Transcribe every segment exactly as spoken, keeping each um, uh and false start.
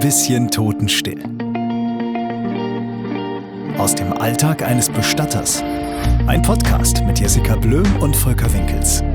bisschen totenstill. Aus dem Alltag eines Bestatters. Ein Podcast mit Jessica Blöm und Volker Winkels.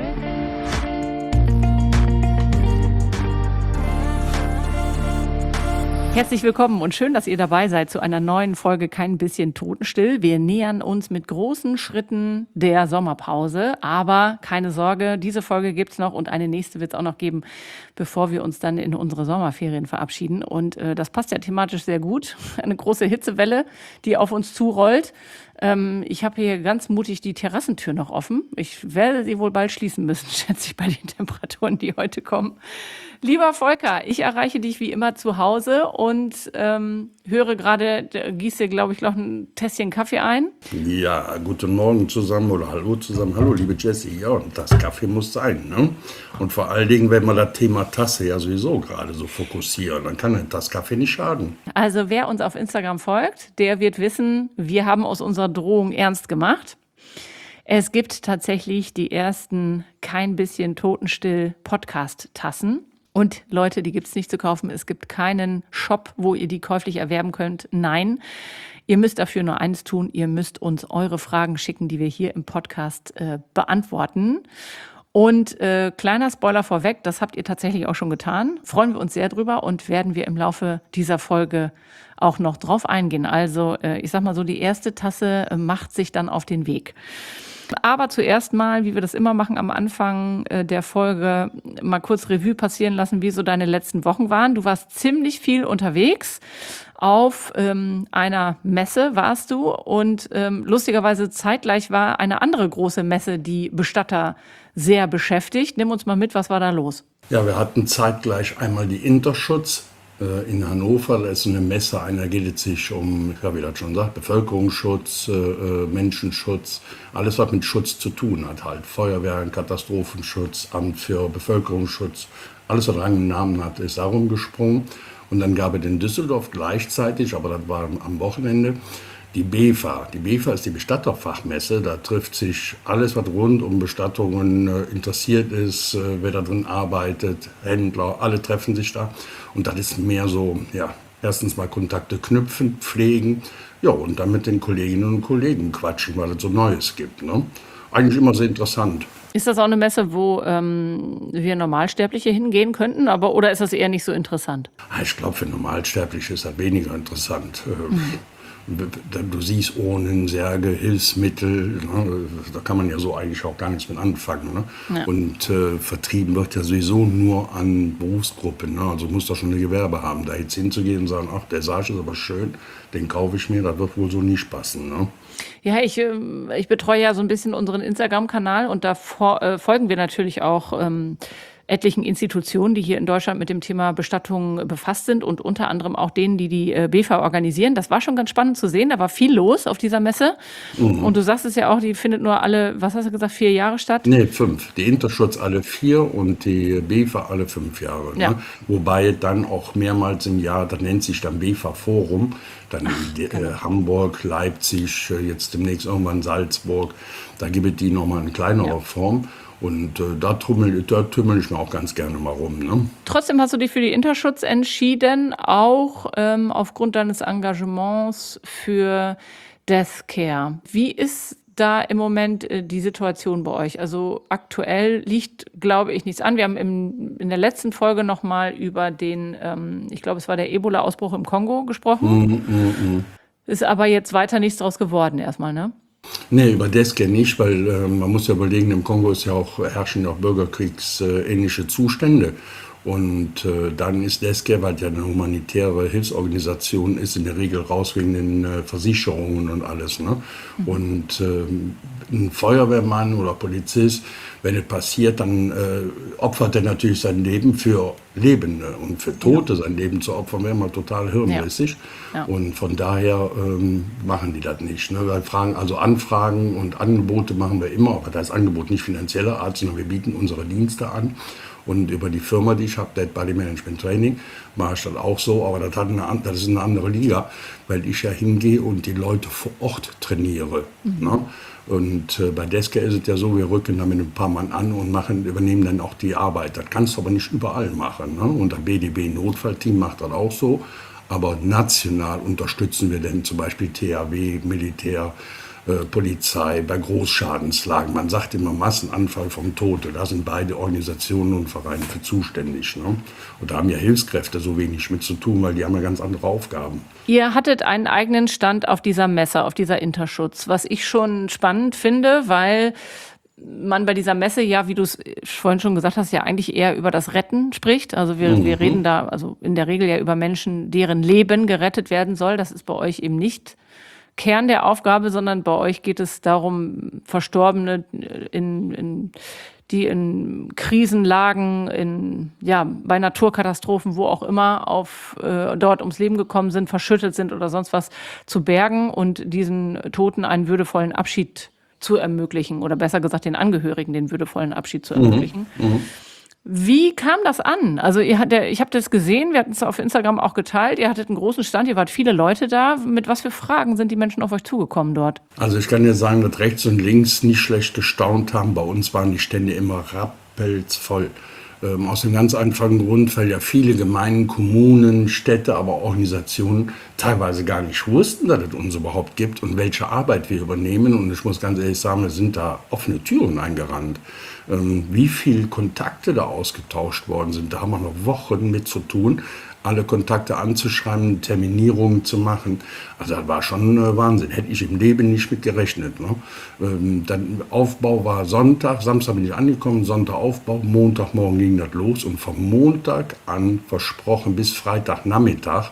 Herzlich willkommen und schön, dass ihr dabei seid zu einer neuen Folge Kein bisschen totenstill. Wir nähern uns mit großen Schritten der Sommerpause, aber keine Sorge, diese Folge gibt's noch und eine nächste wird es auch noch geben, bevor wir uns dann in unsere Sommerferien verabschieden. Und äh, das passt ja thematisch sehr gut. Eine große Hitzewelle, die auf uns zurollt. Ähm, ich habe hier ganz mutig die Terrassentür noch offen. Ich werde sie wohl bald schließen müssen, schätze ich, bei den Temperaturen, die heute kommen. Lieber Volker, ich erreiche dich wie immer zu Hause und ähm, höre gerade, gießt dir, glaube ich, noch ein Tässchen Kaffee ein. Ja, guten Morgen zusammen oder hallo zusammen. Hallo, liebe Jessie. Ja, und das Kaffee muss sein, ne? Und vor allen Dingen, wenn wir das Thema Tasse ja sowieso gerade so fokussieren, dann kann das Kaffee nicht schaden. Also wer uns auf Instagram folgt, der wird wissen, wir haben aus unserer Drohung ernst gemacht. Es gibt tatsächlich die ersten Kein bisschen totenstill Podcast-Tassen. Und Leute, die gibt's nicht zu kaufen. Es gibt keinen Shop, wo ihr die käuflich erwerben könnt. Nein, ihr müsst dafür nur eins tun. Ihr müsst uns eure Fragen schicken, die wir hier im Podcast äh, beantworten. Und äh, kleiner Spoiler vorweg, das habt ihr tatsächlich auch schon getan. Freuen wir uns sehr drüber und werden wir im Laufe dieser Folge auch noch drauf eingehen. Also äh, ich sag mal so, die erste Tasse äh, macht sich dann auf den Weg. Aber zuerst mal, wie wir das immer machen am Anfang äh, der Folge, mal kurz Revue passieren lassen, wie so deine letzten Wochen waren. Du warst ziemlich viel unterwegs. Auf ähm, einer Messe warst du und ähm, lustigerweise zeitgleich war eine andere große Messe, die Bestatter sehr beschäftigt. Nimm uns mal mit, was war da los? Ja, wir hatten zeitgleich einmal die Interschutz äh, in Hannover. Da ist eine Messe, einer geht es sich um, ja, wie das schon sagt, Bevölkerungsschutz, äh, Menschenschutz, alles was mit Schutz zu tun hat halt. Feuerwehr, Katastrophenschutz, Amt für Bevölkerungsschutz, alles was einen Namen hat, ist darum gesprungen. Und dann gab es in Düsseldorf gleichzeitig, aber das war am Wochenende, die B F A. Die B F A ist die Bestatterfachmesse. Da trifft sich alles, was rund um Bestattungen äh, interessiert ist, äh, wer da drin arbeitet, Händler, alle treffen sich da. Und das ist mehr so, ja, erstens mal Kontakte knüpfen, pflegen, ja, und dann mit den Kolleginnen und Kollegen quatschen, weil es so Neues gibt, ne? Eigentlich immer sehr interessant. Ist das auch eine Messe, wo ähm, wir Normalsterbliche hingehen könnten, aber oder ist das eher nicht so interessant? Ich glaube, für Normalsterbliche ist das weniger interessant. Mhm. Du siehst Urnen, Särge, Hilfsmittel, ne? Da kann man ja so eigentlich auch gar nichts mit anfangen. Ne? Ja. Und äh, vertrieben wird ja sowieso nur an Berufsgruppen. Ne? Also muss da schon eine Gewerbe haben, da jetzt hinzugehen und sagen, ach, der Sarg ist aber schön, den kaufe ich mir, das wird wohl so nicht passen. Ne? Ja, ich, ich betreue ja so ein bisschen unseren Instagram-Kanal und da vor, äh, folgen wir natürlich auch ähm, etlichen Institutionen, die hier in Deutschland mit dem Thema Bestattung befasst sind und unter anderem auch denen, die die äh, B F A organisieren. Das war schon ganz spannend zu sehen, da war viel los auf dieser Messe. Mhm. Und du sagst es ja auch, die findet nur alle, was hast du gesagt, vier Jahre statt? Nee, fünf. Die Interschutz alle vier und die B F A alle fünf Jahre. Ne? Ja. Wobei dann auch mehrmals im Jahr, das nennt sich dann B F A-Forum, dann Ach, die, genau. äh, Hamburg, Leipzig, äh, jetzt demnächst irgendwann Salzburg, da gibt es die nochmal in kleinerer ja. Form. Und äh, da, tummel, da tümmel ich mir auch ganz gerne mal rum. Ne? Trotzdem hast du dich für die Interschutz entschieden, auch ähm, aufgrund deines Engagements für Deathcare. Wie ist da im Moment äh, die Situation bei euch? Also aktuell liegt, glaube ich, nichts an. Wir haben im, in der letzten Folge nochmal über den, ähm, ich glaube, es war der Ebola-Ausbruch im Kongo gesprochen. Mm, mm, mm. Ist aber jetzt weiter nichts draus geworden erstmal, ne? Nee, über Deathcare nicht, weil äh, man muss ja überlegen, im Kongo ist ja auch, herrschen ja auch bürgerkriegsähnliche Zustände. Und äh, dann ist Deathcare, weil ja eine humanitäre Hilfsorganisation ist, in der Regel raus wegen den äh, Versicherungen und alles. Ne? Mhm. Und äh, ein Feuerwehrmann oder Polizist, wenn es passiert, dann äh, opfert er natürlich sein Leben für Lebende. Und für Tote sein Leben zu opfern, wäre mal total hirnrissig. Ja. Ja. Und von daher ähm, machen die das nicht. Ne? Wir fragen, also Anfragen und Angebote machen wir immer, aber das Angebot nicht finanzieller Art, sondern wir bieten unsere Dienste an. Und über die Firma, die ich habe, Dead Body Management Training, mache ich das auch so. Aber das, hat eine, das ist eine andere Liga, weil ich ja hingehe und die Leute vor Ort trainiere. Mhm. Ne? Und äh, bei Deska ist es ja so, wir rücken damit ein paar Mann an und machen, übernehmen dann auch die Arbeit. Das kannst du aber nicht überall machen. Ne? Und das B D B-Notfallteam macht das auch so. Aber national unterstützen wir dann zum Beispiel T H W, Militär, äh, Polizei bei Großschadenslagen. Man sagt immer Massenanfall vom Tote. Da sind beide Organisationen und Vereine für zuständig. Ne? Und da haben ja Hilfskräfte so wenig mit zu tun, weil die haben ja ganz andere Aufgaben. Ihr hattet einen eigenen Stand auf dieser Messe, auf dieser Interschutz, was ich schon spannend finde, weil man bei dieser Messe ja, wie du es vorhin schon gesagt hast, ja eigentlich eher über das Retten spricht. Also wir, mhm. wir reden da also in der Regel ja über Menschen, deren Leben gerettet werden soll. Das ist bei euch eben nicht Kern der Aufgabe, sondern bei euch geht es darum, Verstorbene, in, in, die in Krisenlagen, in, ja, bei Naturkatastrophen, wo auch immer, auf, äh, dort ums Leben gekommen sind, verschüttet sind oder sonst was, zu bergen und diesen Toten einen würdevollen Abschied zu ermöglichen oder besser gesagt den Angehörigen den würdevollen Abschied zu ermöglichen. Mhm. Mhm. Wie kam das an? Also ihr hat der, ich habe das gesehen, wir hatten es auf Instagram auch geteilt, ihr hattet einen großen Stand, ihr wart viele Leute da. Mit was für Fragen sind die Menschen auf euch zugekommen dort? Also ich kann dir sagen, dass rechts und links nicht schlecht gestaunt haben. Bei uns waren die Stände immer rappelsvoll. Ähm, aus dem ganz einfachen Grund, weil ja viele Gemeinden, Kommunen, Städte, aber auch Organisationen teilweise gar nicht wussten, dass es uns überhaupt gibt und welche Arbeit wir übernehmen. Und ich muss ganz ehrlich sagen, wir sind da offene Türen eingerannt. Ähm, wie viele Kontakte da ausgetauscht worden sind, da haben wir noch Wochen mit zu tun, alle Kontakte anzuschreiben, Terminierungen zu machen. Also das war schon äh, Wahnsinn. Hätte ich im Leben nicht mit gerechnet. Ne? Ähm, dann Aufbau war Sonntag, Samstag bin ich angekommen, Sonntag Aufbau, Montagmorgen ging das los und vom Montag an versprochen bis Freitagnachmittag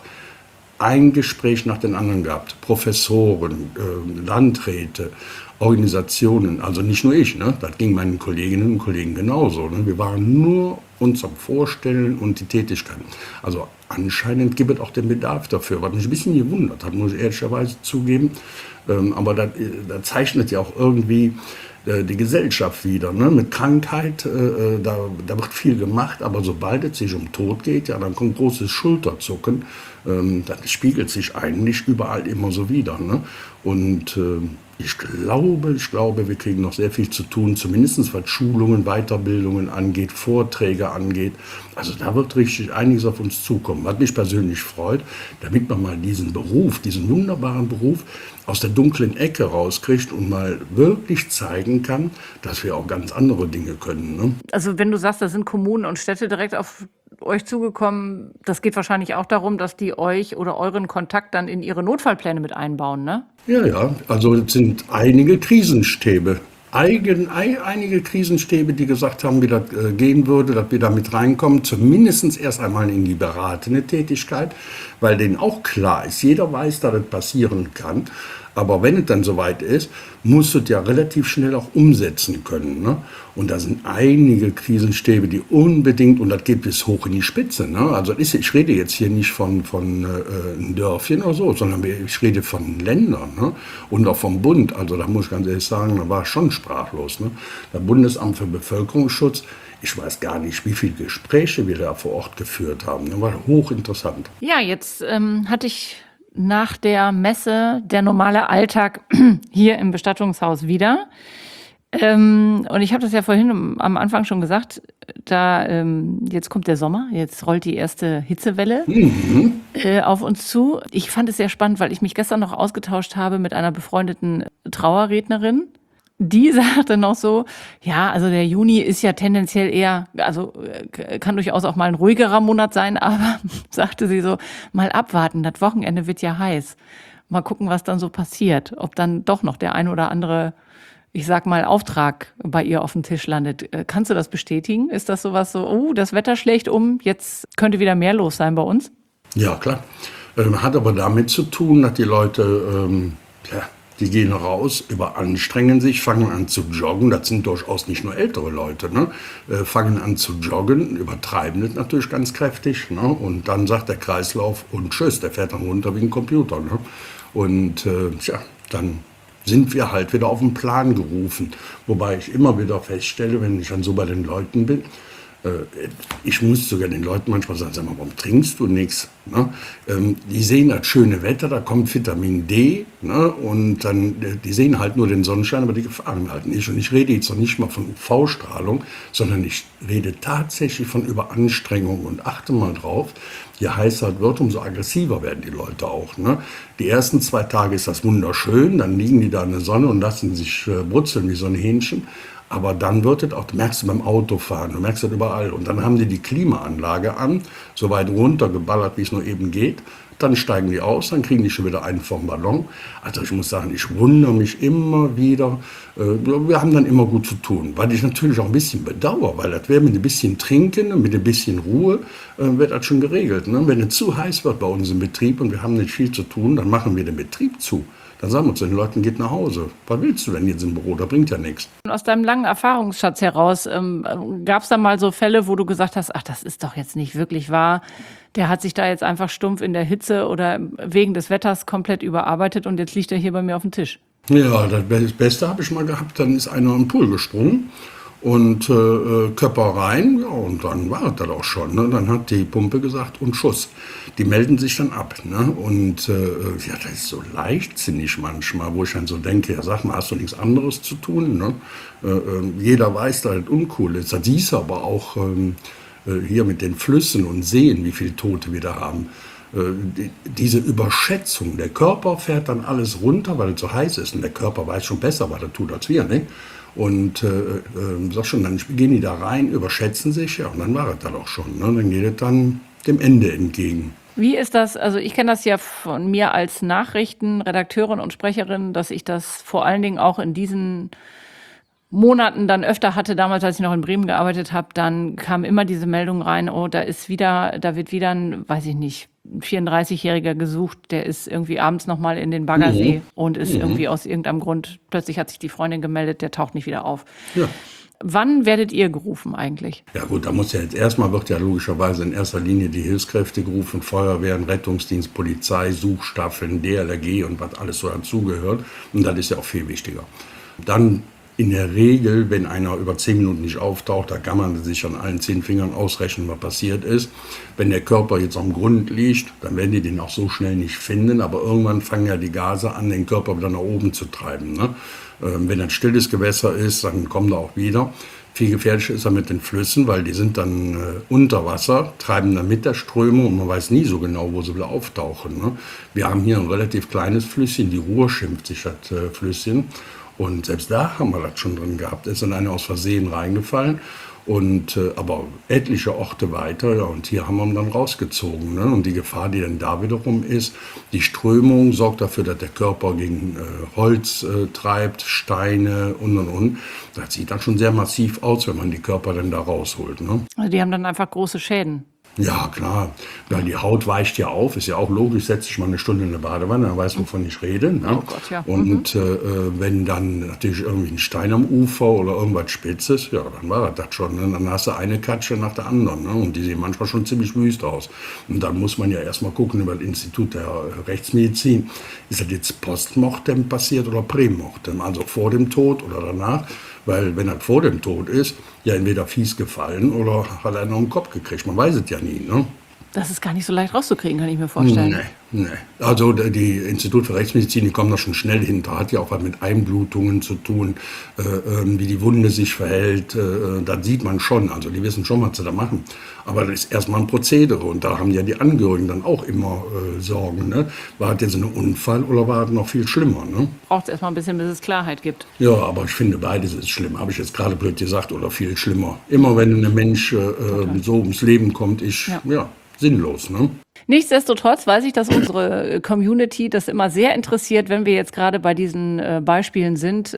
ein Gespräch nach dem anderen gehabt. Professoren, äh, Landräte, Organisationen, also nicht nur ich, ne? Das ging meinen Kolleginnen und Kollegen genauso. Ne? Wir waren nur uns am Vorstellen und die Tätigkeiten. Also anscheinend gibt es auch den Bedarf dafür, was mich ein bisschen gewundert hat, muss ich ehrlicherweise zugeben. Ähm, aber da, da zeichnet ja auch irgendwie äh, die Gesellschaft wieder. Ne? Mit Krankheit, äh, da, da wird viel gemacht, aber sobald es sich um Tod geht, ja, dann kommt großes Schulterzucken. Ähm, das spiegelt sich eigentlich überall immer so wieder. Ne? Und äh, ich glaube, ich glaube, wir kriegen noch sehr viel zu tun, zumindest was Schulungen, Weiterbildungen angeht, Vorträge angeht. Also da wird richtig einiges auf uns zukommen, was mich persönlich freut, damit man mal diesen Beruf, diesen wunderbaren Beruf aus der dunklen Ecke rauskriegt und mal wirklich zeigen kann, dass wir auch ganz andere Dinge können. Ne? Also wenn du sagst, da sind Kommunen und Städte direkt auf euch zugekommen, das geht wahrscheinlich auch darum, dass die euch oder euren Kontakt dann in ihre Notfallpläne mit einbauen, ne? Ja, ja, also es sind einige Krisenstäbe, eigen, einige Krisenstäbe, die gesagt haben, wie das äh, gehen würde, dass wir da mit reinkommen, zumindest erst einmal in die beratende Tätigkeit, weil denen auch klar ist, jeder weiß, dass das passieren kann. Aber wenn es dann soweit ist, musst du es ja relativ schnell auch umsetzen können. Ne? Und da sind einige Krisenstäbe, die unbedingt, und das geht bis hoch in die Spitze. Ne? Also ist, ich rede jetzt hier nicht von, von äh, einem Dörfchen oder so, sondern ich rede von Ländern, ne? Und auch vom Bund. Also da muss ich ganz ehrlich sagen, da war ich schon sprachlos. Ne? Das Bundesamt für Bevölkerungsschutz, ich weiß gar nicht, wie viele Gespräche wir da vor Ort geführt haben. Das war hochinteressant. Ja, jetzt ähm, hatte ich nach der Messe der normale Alltag hier im Bestattungshaus wieder. Ähm, und ich habe das ja vorhin am Anfang schon gesagt, da ähm, jetzt kommt der Sommer, jetzt rollt die erste Hitzewelle mhm. äh, auf uns zu. Ich fand es sehr spannend, weil ich mich gestern noch ausgetauscht habe mit einer befreundeten Trauerrednerin. Die sagte noch so, ja, also der Juni ist ja tendenziell eher, also kann durchaus auch mal ein ruhigerer Monat sein, aber sagte sie so, mal abwarten, das Wochenende wird ja heiß. Mal gucken, was dann so passiert, ob dann doch noch der ein oder andere, ich sag mal, Auftrag bei ihr auf dem Tisch landet. Kannst du das bestätigen? Ist das sowas so, oh, das Wetter schlägt um, jetzt könnte wieder mehr los sein bei uns? Ja, klar. Ähm, hat aber damit zu tun, dass die Leute, ähm, ja, die gehen raus, überanstrengen sich, fangen an zu joggen. Das sind durchaus nicht nur ältere Leute, ne? Äh, fangen an zu joggen, übertreiben das natürlich ganz kräftig. Ne? Und dann sagt der Kreislauf und tschüss, der fährt dann runter wie ein Computer. Ne? Und äh, tja, dann sind wir halt wieder auf den Plan gerufen. Wobei ich immer wieder feststelle, wenn ich dann so bei den Leuten bin, Ich muss sogar den Leuten manchmal sagen, sag mal, warum trinkst du nichts? Ne? Die sehen das schöne Wetter, da kommt Vitamin D, ne? Und dann, die sehen halt nur den Sonnenschein, aber die Gefahren halt nicht. Und ich rede jetzt noch nicht mal von U V-Strahlung, sondern ich rede tatsächlich von Überanstrengung und achte mal drauf, je heißer es wird, umso aggressiver werden die Leute auch. Ne? Die ersten zwei Tage ist das wunderschön, dann liegen die da in der Sonne und lassen sich äh, brutzeln wie so ein Hähnchen. Aber dann wird es auch, du merkst du beim Autofahren, du merkst das überall. Und dann haben die die Klimaanlage an, so weit runtergeballert, wie es nur eben geht. Dann steigen die aus, dann kriegen die schon wieder einen vom Ballon. Also ich muss sagen, ich wundere mich immer wieder. Äh, wir haben dann immer gut zu tun, weil ich natürlich auch ein bisschen bedauere, weil das wäre mit ein bisschen Trinken und mit ein bisschen Ruhe, äh, wird das schon geregelt. Ne? Wenn es zu heiß wird bei uns im Betrieb und wir haben nicht viel zu tun, dann machen wir den Betrieb zu. Dann sagen wir zu den Leuten, geht nach Hause. Was willst du denn jetzt im Büro? Da bringt ja nichts. Aus deinem langen Erfahrungsschatz heraus, ähm, gab es da mal so Fälle, wo du gesagt hast, ach, das ist doch jetzt nicht wirklich wahr. Der hat sich da jetzt einfach stumpf in der Hitze oder wegen des Wetters komplett überarbeitet und jetzt liegt er hier bei mir auf dem Tisch. Ja, das Beste habe ich mal gehabt. Dann ist einer im Pool gesprungen und äh, Körper rein. Ja, und dann war das auch schon. Ne? Dann hat die Pumpe gesagt, und Schuss. Die melden sich dann ab. Ne? Und äh, ja, das ist so leichtsinnig manchmal, wo ich dann so denke, ja, sag mal, hast du nichts anderes zu tun? Ne? Äh, äh, jeder weiß, dass das uncool ist. Das siehst du aber auch ähm, äh, hier mit den Flüssen und Seen, wie viele Tote wir da haben. Äh, die, diese Überschätzung, der Körper fährt dann alles runter, weil es so heiß ist. Und der Körper weiß schon besser, was er tut als wir. Ne? Und äh, äh, sag schon, dann gehen die da rein, überschätzen sich, ja, und dann war es dann auch schon. Ne? Dann geht es dann dem Ende entgegen. Wie ist das, also ich kenne das ja von mir als Nachrichtenredakteurin und Sprecherin, dass ich das vor allen Dingen auch in diesen Monaten dann öfter hatte, damals, als ich noch in Bremen gearbeitet habe, dann kam immer diese Meldung rein, oh, da ist wieder, da wird wieder ein, weiß ich nicht, ein vierunddreißigjähriger gesucht, der ist irgendwie abends nochmal in den Baggersee mhm. und ist mhm. irgendwie aus irgendeinem Grund, plötzlich hat sich die Freundin gemeldet, der taucht nicht wieder auf. Ja. Wann werdet ihr gerufen eigentlich? Ja gut, da muss ja jetzt erstmal, wird ja logischerweise in erster Linie die Hilfskräfte gerufen, Feuerwehren, Rettungsdienst, Polizei, Suchstaffeln, D L R G und was alles so dazugehört. Und das ist ja auch viel wichtiger. Dann in der Regel, wenn einer über zehn Minuten nicht auftaucht, da kann man sich an allen zehn Fingern ausrechnen, was passiert ist. Wenn der Körper jetzt am Grund liegt, dann werden die den auch so schnell nicht finden. Aber irgendwann fangen ja die Gase an, den Körper wieder nach oben zu treiben. Ne? Ähm, wenn ein stilles Gewässer ist, dann kommen da auch wieder. Viel gefährlicher ist er mit den Flüssen, weil die sind dann äh, unter Wasser, treiben dann mit der Strömung und man weiß nie so genau, wo sie wieder auftauchen. Ne? Wir haben hier ein relativ kleines Flüsschen, die Ruhr schimpft sich das äh, Flüsschen. Und selbst da haben wir das schon drin gehabt. Es ist dann einer aus Versehen reingefallen. Und, äh, aber etliche Orte weiter, ja, und hier haben wir ihn dann rausgezogen. Ne? Und die Gefahr, die dann da wiederum ist, die Strömung sorgt dafür, dass der Körper gegen äh, Holz äh, treibt, Steine und und und. Das sieht dann schon sehr massiv aus, wenn man die Körper dann da rausholt. Ne? Also die haben dann einfach große Schäden. Ja, klar. Weil die Haut weicht ja auf, ist ja auch logisch, setzt sich mal eine Stunde in eine Badewanne, dann weiß, wovon ich rede. Ne? Oh Gott, ja. Und mhm. äh, wenn dann natürlich irgendwie ein Stein am Ufer oder irgendwas Spitzes, ja, dann war das schon. Ne? Dann hast du eine Katsche nach der anderen. Ne? Und die sehen manchmal schon ziemlich wüst aus. Und dann muss man ja erstmal gucken über das Institut der Rechtsmedizin. Ist das jetzt postmortem passiert oder prämortem? Also vor dem Tod oder danach? Weil wenn er vor dem Tod ist, ja entweder fies gefallen oder hat er noch einen Kopf gekriegt. Man weiß es ja nie, ne? Das ist gar nicht so leicht rauszukriegen, kann ich mir vorstellen. Nee, nee. Also die Institut für Rechtsmedizin, die kommen da schon schnell hinter. Hat ja auch was mit Einblutungen zu tun, äh, wie die Wunde sich verhält. Äh, das sieht man schon. Also die wissen schon, was sie da machen. Aber das ist erstmal ein Prozedere. Und da haben ja die Angehörigen dann auch immer äh, Sorgen. Ne? War das jetzt ein Unfall oder war das noch viel schlimmer? Ne? Braucht es erstmal ein bisschen, bis es Klarheit gibt. Ja, aber ich finde, beides ist schlimm. Habe ich jetzt gerade blöd gesagt oder viel schlimmer. Immer wenn ein Mensch äh, so ums Leben kommt, ist ja. ja sinnlos, ne? Nichtsdestotrotz weiß ich, dass unsere Community das immer sehr interessiert, wenn wir jetzt gerade bei diesen äh, Beispielen sind.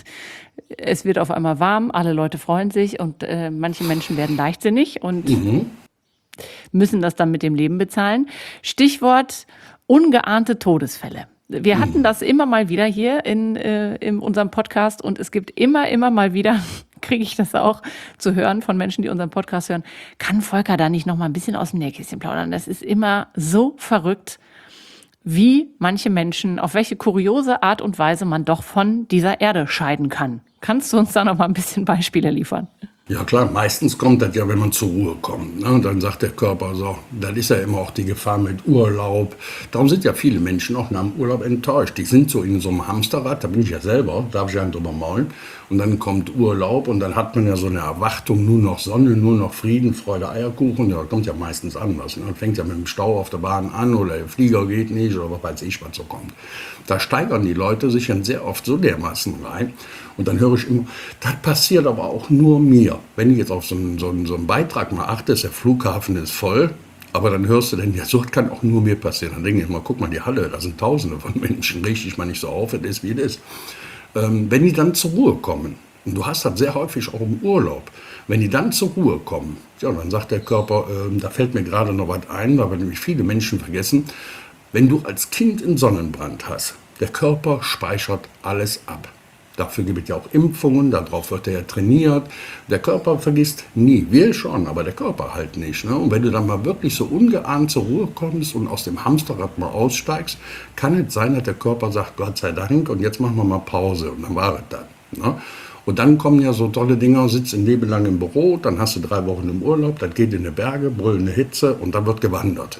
Es wird auf einmal warm, alle Leute freuen sich und äh, manche Menschen werden leichtsinnig und mhm. müssen das dann mit dem Leben bezahlen. Stichwort ungeahnte Todesfälle. Wir hatten das immer mal wieder hier in, äh, in unserem Podcast und es gibt immer, immer mal wieder, kriege ich das auch zu hören von Menschen, die unseren Podcast hören, kann Volker da nicht noch mal ein bisschen aus dem Nähkästchen plaudern? Das ist immer so verrückt, wie manche Menschen, auf welche kuriose Art und Weise man doch von dieser Erde scheiden kann. Kannst du uns da noch mal ein bisschen Beispiele liefern? Ja klar, meistens kommt das ja, wenn man zur Ruhe kommt. Ne? Und dann sagt der Körper so, dann ist ja immer auch die Gefahr mit Urlaub. Darum sind ja viele Menschen auch nach dem Urlaub enttäuscht. Die sind so in so einem Hamsterrad, da bin ich ja selber, darf ich ja nicht drüber maulen. Und dann kommt Urlaub und dann hat man ja so eine Erwartung, nur noch Sonne, nur noch Frieden, Freude, Eierkuchen. Ja, das kommt ja meistens anders. Ne? Das fängt ja mit dem Stau auf der Bahn an oder der Flieger geht nicht oder was weiß ich, was so kommt. Da steigern die Leute sich dann sehr oft so dermaßen rein. Und dann höre ich immer, das passiert aber auch nur mir. Wenn ich jetzt auf so einen, so einen, so einen Beitrag mal achte, ist der Flughafen ist voll, aber dann hörst du dann, ja, so kann auch nur mir passieren. Dann denke ich mal, guck mal, die Halle, da sind Tausende von Menschen, richte ich mal nicht so auf, es ist wie es ist. Ähm, wenn die dann zur Ruhe kommen, und du hast das sehr häufig auch im Urlaub, wenn die dann zur Ruhe kommen, ja, dann sagt der Körper, äh, da fällt mir gerade noch was ein, weil wir nämlich viele Menschen vergessen, wenn du als Kind einen Sonnenbrand hast, der Körper speichert alles ab. Dafür gibt es ja auch Impfungen, darauf wird er ja trainiert. Der Körper vergisst nie, wir schon, aber der Körper halt nicht. Ne? Und wenn du dann mal wirklich so ungeahnt zur Ruhe kommst und aus dem Hamsterrad mal aussteigst, kann es sein, dass der Körper sagt, Gott sei Dank, und jetzt machen wir mal Pause. Und dann war es dann. Ne? Und dann kommen ja so tolle Dinger, sitzt ein Leben lang im Büro, dann hast du drei Wochen im Urlaub, das geht in die Berge, brüllende Hitze und dann wird gewandert.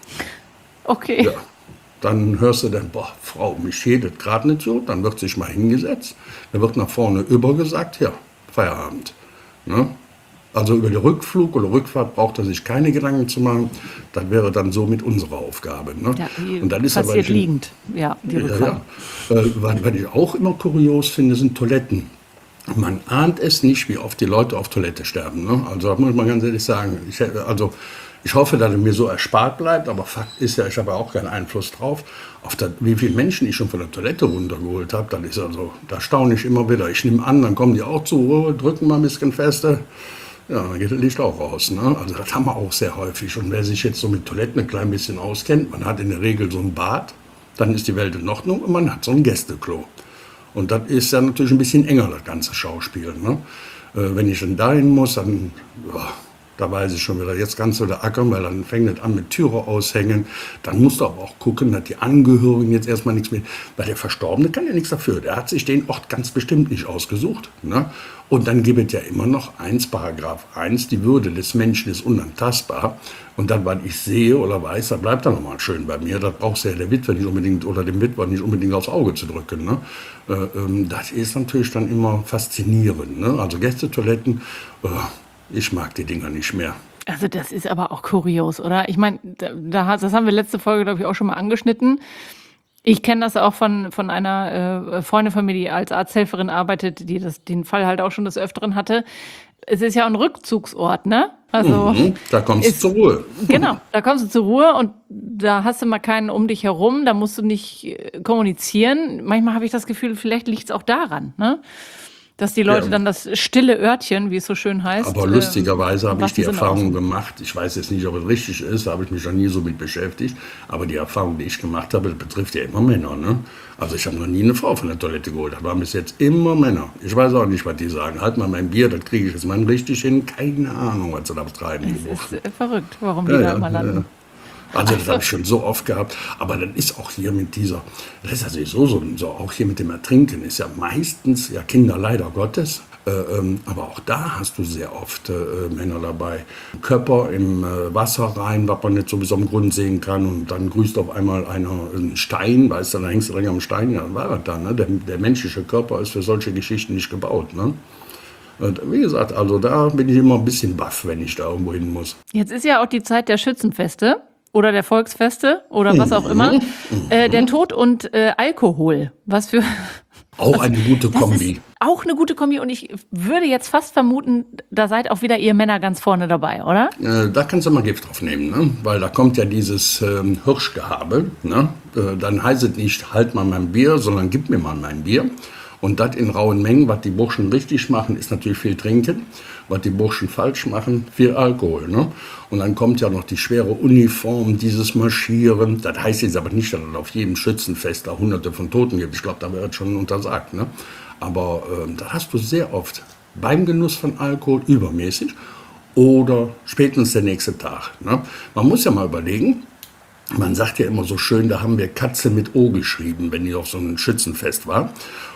Okay. Ja. Dann hörst du dann, boah, Frau, mich schädet gerade nicht so. Dann wird sich mal hingesetzt. Dann wird nach vorne übergesagt, ja, Feierabend. Ne? Also über den Rückflug oder Rückfahrt braucht er sich keine Gedanken zu machen. Das wäre dann so mit unserer Aufgabe. Ne? Ja, die und dann ist passiert aber ich, liegend, ja, die Rückfahrt. Ja, ja. Äh, was, was ich auch immer kurios finde, sind Toiletten. Man ahnt es nicht, wie oft die Leute auf Toilette sterben. Ne? Also das muss man ganz ehrlich sagen. Ich, also Ich hoffe, dass es mir so erspart bleibt, aber Fakt ist ja, ich habe ja auch keinen Einfluss drauf. Auf das, wie viele Menschen ich schon von der Toilette runtergeholt habe, dann ist also, da staune ich immer wieder. Ich nehme an, dann kommen die auch zur Ruhe, drücken mal ein bisschen fester. Ja, dann geht das Licht auch raus. Ne? Also das haben wir auch sehr häufig. Und wer sich jetzt so mit Toiletten ein klein bisschen auskennt, man hat in der Regel so ein Bad, dann ist die Welt in Ordnung und man hat so ein Gästeklo. Und das ist ja natürlich ein bisschen enger, das ganze Schauspiel. Ne? Äh, wenn ich dann dahin muss, dann... Ja, da weiß ich schon wieder, jetzt kannst du da ackern, weil dann fängt es an mit Türe aushängen. Dann musst du aber auch gucken, dass die Angehörigen jetzt erstmal nichts mehr... Weil der Verstorbene kann ja nichts dafür. Der hat sich den Ort ganz bestimmt nicht ausgesucht. Ne? Und dann gibt es ja immer noch eins, Paragraph eins, die Würde des Menschen ist unantastbar. Und dann, was ich sehe oder weiß, da bleibt dann nochmal schön bei mir. Das brauchst du ja der Witwe nicht unbedingt oder dem Witwer nicht unbedingt aufs Auge zu drücken. Ne? Äh, ähm, das ist natürlich dann immer faszinierend. Ne? Also Gästetoiletten... Äh, Ich mag die Dinger nicht mehr. Also das ist aber auch kurios, oder? Ich meine, da, da, das haben wir letzte Folge, glaube ich, auch schon mal angeschnitten. Ich kenne das auch von, von einer äh, Freundin von mir, die als Arzthelferin arbeitet, die das, den Fall halt auch schon des Öfteren hatte. Es ist ja ein Rückzugsort, ne? Also mhm, da kommst ist, du zur Ruhe. Genau, da kommst du zur Ruhe und da hast du mal keinen um dich herum, da musst du nicht äh, kommunizieren. Manchmal habe ich das Gefühl, vielleicht liegt es auch daran, ne? Dass die Leute ja. dann das stille Örtchen, wie es so schön heißt. Aber lustigerweise äh, habe ich die Sinne Erfahrung außen. gemacht, ich weiß jetzt nicht, ob es richtig ist, da habe ich mich noch nie so mit beschäftigt, aber die Erfahrung, die ich gemacht habe, das betrifft ja immer Männer. Ne? Also ich habe noch nie eine Frau von der Toilette geholt, das waren bis jetzt immer Männer. Ich weiß auch nicht, was die sagen. Halt mal mein Bier, das kriege ich jetzt mal richtig hin. Keine Ahnung, was sie da betreiben. Das ist verrückt, warum die ja, da ja, immer landen. Ja. Also das habe ich schon so oft gehabt, aber das ist auch hier mit dieser, das ist ja sowieso so, so, auch hier mit dem Ertrinken ist ja meistens, ja Kinder leider Gottes, äh, ähm, aber auch da hast du sehr oft äh, Männer dabei. Körper im äh, Wasser rein, was man nicht so bis am Grund sehen kann und dann grüßt auf einmal einer einen Stein, weißt du, dann hängst du dran am Stein, ja, dann war das dann, ne? der, der menschliche Körper ist für solche Geschichten nicht gebaut, ne? Und wie gesagt, also da bin ich immer ein bisschen baff, wenn ich da irgendwo hin muss. Jetzt ist ja auch die Zeit der Schützenfeste. Oder der Volksfeste oder was auch immer. Äh, der Tod und äh, Alkohol. Was für. Auch eine gute Kombi. Auch eine gute Kombi. Und ich würde jetzt fast vermuten, da seid auch wieder ihr Männer ganz vorne dabei, oder? Äh, da kannst du mal Gift drauf nehmen, ne? Weil da kommt ja dieses ähm, Hirschgehabe. Ne? Äh, dann heißt es nicht, halt mal mein Bier, sondern gib mir mal mein Bier. Und das in rauen Mengen. Was die Burschen richtig machen, ist natürlich viel trinken. Was die Burschen falsch machen, viel Alkohol. Ne? Und dann kommt ja noch die schwere Uniform, dieses Marschieren. Das heißt jetzt aber nicht, dass es auf jedem Schützenfest da hunderte von Toten gibt. Ich glaube, da wird schon untersagt. Ne? Aber äh, da hast du sehr oft beim Genuss von Alkohol übermäßig oder spätestens der nächste Tag. Ne? Man muss ja mal überlegen, man sagt ja immer so schön, da haben wir Katze mit O geschrieben, wenn die auf so einem Schützenfest war.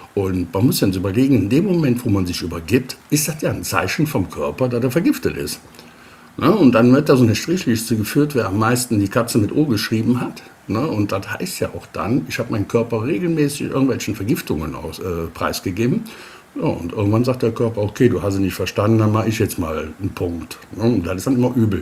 Und man muss dann überlegen, in dem Moment, wo man sich übergibt, ist das ja ein Zeichen vom Körper, dass er vergiftet ist. Ne? Und dann wird da so eine Strichliste geführt, wer am meisten die Katze mit O geschrieben hat. Ne? Und das heißt ja auch dann, ich habe meinen Körper regelmäßig irgendwelchen Vergiftungen aus, äh, preisgegeben. Ja, und irgendwann sagt der Körper, okay, du hast es nicht verstanden, dann mache ich jetzt mal einen Punkt. Ne? Und das ist dann immer übel.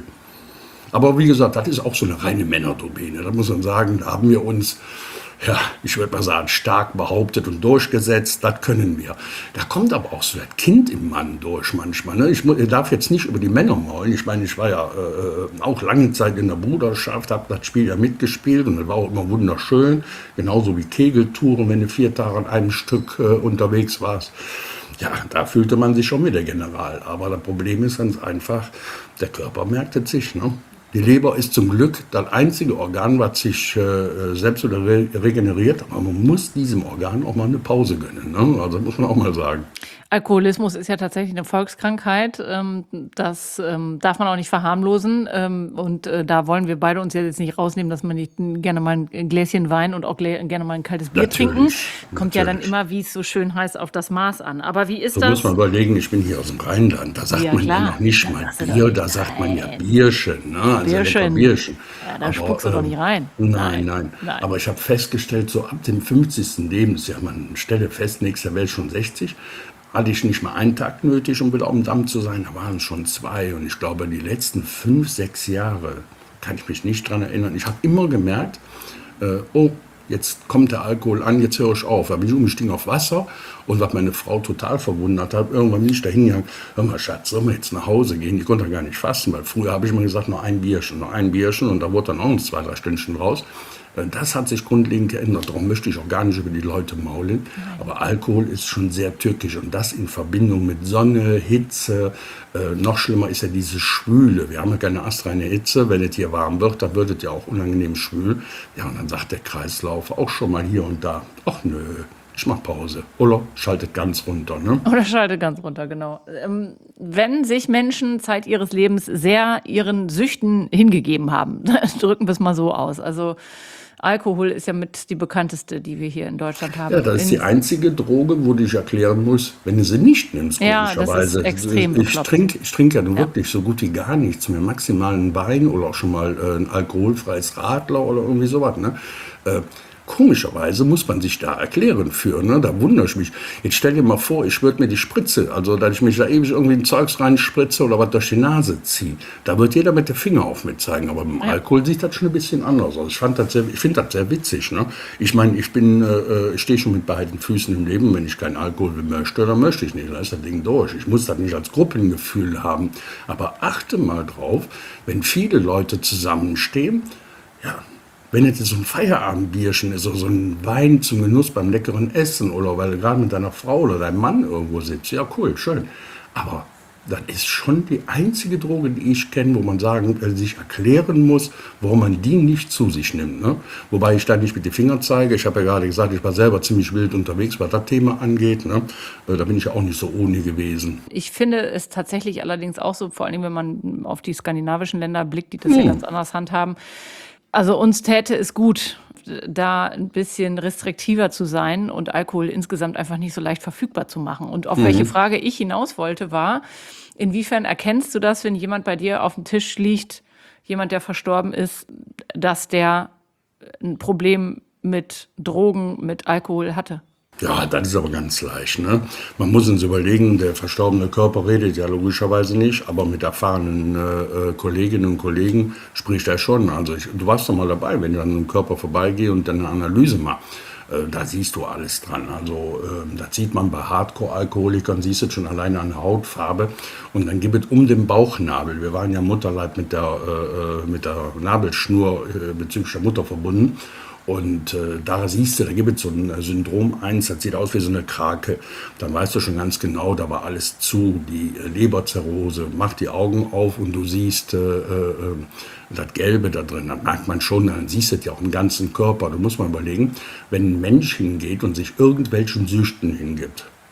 Aber wie gesagt, das ist auch so eine reine Männerdomäne. Da muss man sagen, da haben wir uns, ja, ich würde mal sagen, stark behauptet und durchgesetzt. Das können wir. Da kommt aber auch so das Kind im Mann durch manchmal. Ne? Ich, mu- ich darf jetzt nicht über die Männer maulen. Ich meine, ich war ja äh, auch lange Zeit in der Bruderschaft, habe das Spiel ja mitgespielt und das war auch immer wunderschön. Genauso wie Kegeltouren, wenn du vier Tage an einem Stück äh, unterwegs warst. Ja, da fühlte man sich schon wie der General. Aber das Problem ist ganz einfach, der Körper merkt es sich. Ne? Die Leber ist zum Glück das einzige Organ, was sich äh, selbst wieder re regeneriert. Aber man muss diesem Organ auch mal eine Pause gönnen. Ne? Also muss man auch mal sagen. Alkoholismus ist ja tatsächlich eine Volkskrankheit. Ähm, das ähm, darf man auch nicht verharmlosen. Ähm, und äh, da wollen wir beide uns ja jetzt nicht rausnehmen, dass man nicht gerne mal ein Gläschen Wein und auch glä- gerne mal ein kaltes Bier Natürlich, trinken. Kommt ja dann natürlich. immer, wie es so schön heißt, auf das Maß an. Aber wie ist So das? muss man überlegen, ich bin hier aus dem Rheinland, da sagt Ja, man klar. ja noch nicht Da mal sagst du doch Bier, nicht, da sagt man ja nein. Bierchen. Ne? Also Bierchen. lecker Bierchen. Ja, da spuckst du doch nicht rein. Nein, Nein, nein. nein. Aber ich habe festgestellt, so ab dem fünfzigsten Lebensjahr, man stelle fest, nächster Welt schon sechzig, hatte ich nicht mal einen Tag nötig, um wieder auf dem Damm zu sein. Da waren es schon zwei. Und ich glaube, die letzten fünf, sechs Jahre kann ich mich nicht dran erinnern. Ich habe immer gemerkt, äh, oh, jetzt kommt der Alkohol an, jetzt höre ich auf. Da bin ich umgestiegen auf Wasser. Und was meine Frau total verwundert hat, irgendwann bin ich da hingegangen, hör mal Schatz, sollen wir jetzt nach Hause gehen? Ich konnte gar nicht fassen, weil früher habe ich immer gesagt, noch ein Bierchen, noch ein Bierchen. Und da wurde dann auch noch zwei, drei Stündchen raus. Das hat sich grundlegend geändert. Darum möchte ich auch gar nicht über die Leute maulen. Aber Alkohol ist schon sehr türkisch. Und das in Verbindung mit Sonne, Hitze. Äh, noch schlimmer ist ja diese Schwüle. Wir haben ja keine astreine Hitze. Wenn es hier warm wird, dann wird es ja auch unangenehm schwül. Ja, und dann sagt der Kreislauf auch schon mal hier und da, ach nö, ich mach Pause. Oder schaltet ganz runter. Ne? Oder schaltet ganz runter, genau. Ähm, wenn sich Menschen Zeit ihres Lebens sehr ihren Süchten hingegeben haben, drücken wir es mal so aus. Also Alkohol ist ja mit die bekannteste, die wir hier in Deutschland haben. Ja, das ist die In- einzige Droge, wo ich erklären muss, wenn du sie nicht nimmst, Ja, das ist komischerweise. extrem Ich bekloppt. trinke ich trink ja nun wirklich so gut wie gar nichts mehr. Maximal einen Wein oder auch schon mal äh, ein alkoholfreies Radler oder irgendwie sowas. Ne? Äh, Komischerweise muss man sich da erklären für, ne? Da wundere ich mich. Jetzt stell dir mal vor, ich würde mir die Spritze, also dass ich mich da ewig irgendwie ein Zeugs reinspritze oder was durch die Nase ziehe. Da wird jeder mit dem Finger auf mir zeigen. Aber beim Alkohol sieht das schon ein bisschen anders aus. Ich, fand das sehr, ich finde das sehr witzig. Ne? Ich meine, ich bin, äh, ich stehe schon mit beiden Füßen im Leben. Wenn ich keinen Alkohol möchte, dann möchte ich nicht. Dann ist das Ding durch. Ich muss das nicht als Gruppengefühl haben. Aber achte mal drauf, wenn viele Leute zusammenstehen, ja, wenn jetzt so ein Feierabendbierchen ist oder so ein Wein zum Genuss beim leckeren Essen oder weil du gerade mit deiner Frau oder deinem Mann irgendwo sitzt, ja cool, schön. Aber das ist schon die einzige Droge, die ich kenne, wo man sagen, äh, sich erklären muss, warum man die nicht zu sich nimmt. Ne? Wobei ich da nicht mit den Fingern zeige. Ich habe ja gerade gesagt, ich war selber ziemlich wild unterwegs, was das Thema angeht. Ne? Äh, da bin ich ja auch nicht so ohne gewesen. Ich finde es tatsächlich allerdings auch so, vor allem wenn man auf die skandinavischen Länder blickt, die das ja ganz anders handhaben. Also uns täte es gut, da ein bisschen restriktiver zu sein und Alkohol insgesamt einfach nicht so leicht verfügbar zu machen. Und auf welche Frage ich hinaus wollte, war, inwiefern erkennst du das, wenn jemand bei dir auf dem Tisch liegt, jemand, der verstorben ist, dass der ein Problem mit Drogen, mit Alkohol hatte? Ja, das ist aber ganz leicht. Ne? Man muss uns überlegen, der verstorbene Körper redet ja logischerweise nicht, aber mit erfahrenen äh, Kolleginnen und Kollegen spricht er schon. Also ich, du warst doch mal dabei, wenn du an einem Körper vorbeigehe und dann eine Analyse machst. Äh, da siehst du alles dran. Also äh, das sieht man bei Hardcore-Alkoholikern, siehst du schon alleine an der Hautfarbe. Und dann gibt es um den Bauchnabel. Wir waren ja Mutterleib mit der, äh, mit der Nabelschnur äh, bezüglich der Mutter verbunden. Und äh, da siehst du, da gibt es so ein Syndrom eins, das sieht aus wie so eine Krake. Dann weißt du schon ganz genau, da war alles zu, die äh, Leberzirrhose. Mach die Augen auf und du siehst äh, äh, das Gelbe da drin. Dann merkt man schon, dann siehst du das ja auch im ganzen Körper. Du musst mal überlegen, wenn ein Mensch hingeht und sich irgendwelchen Süchten hingibt,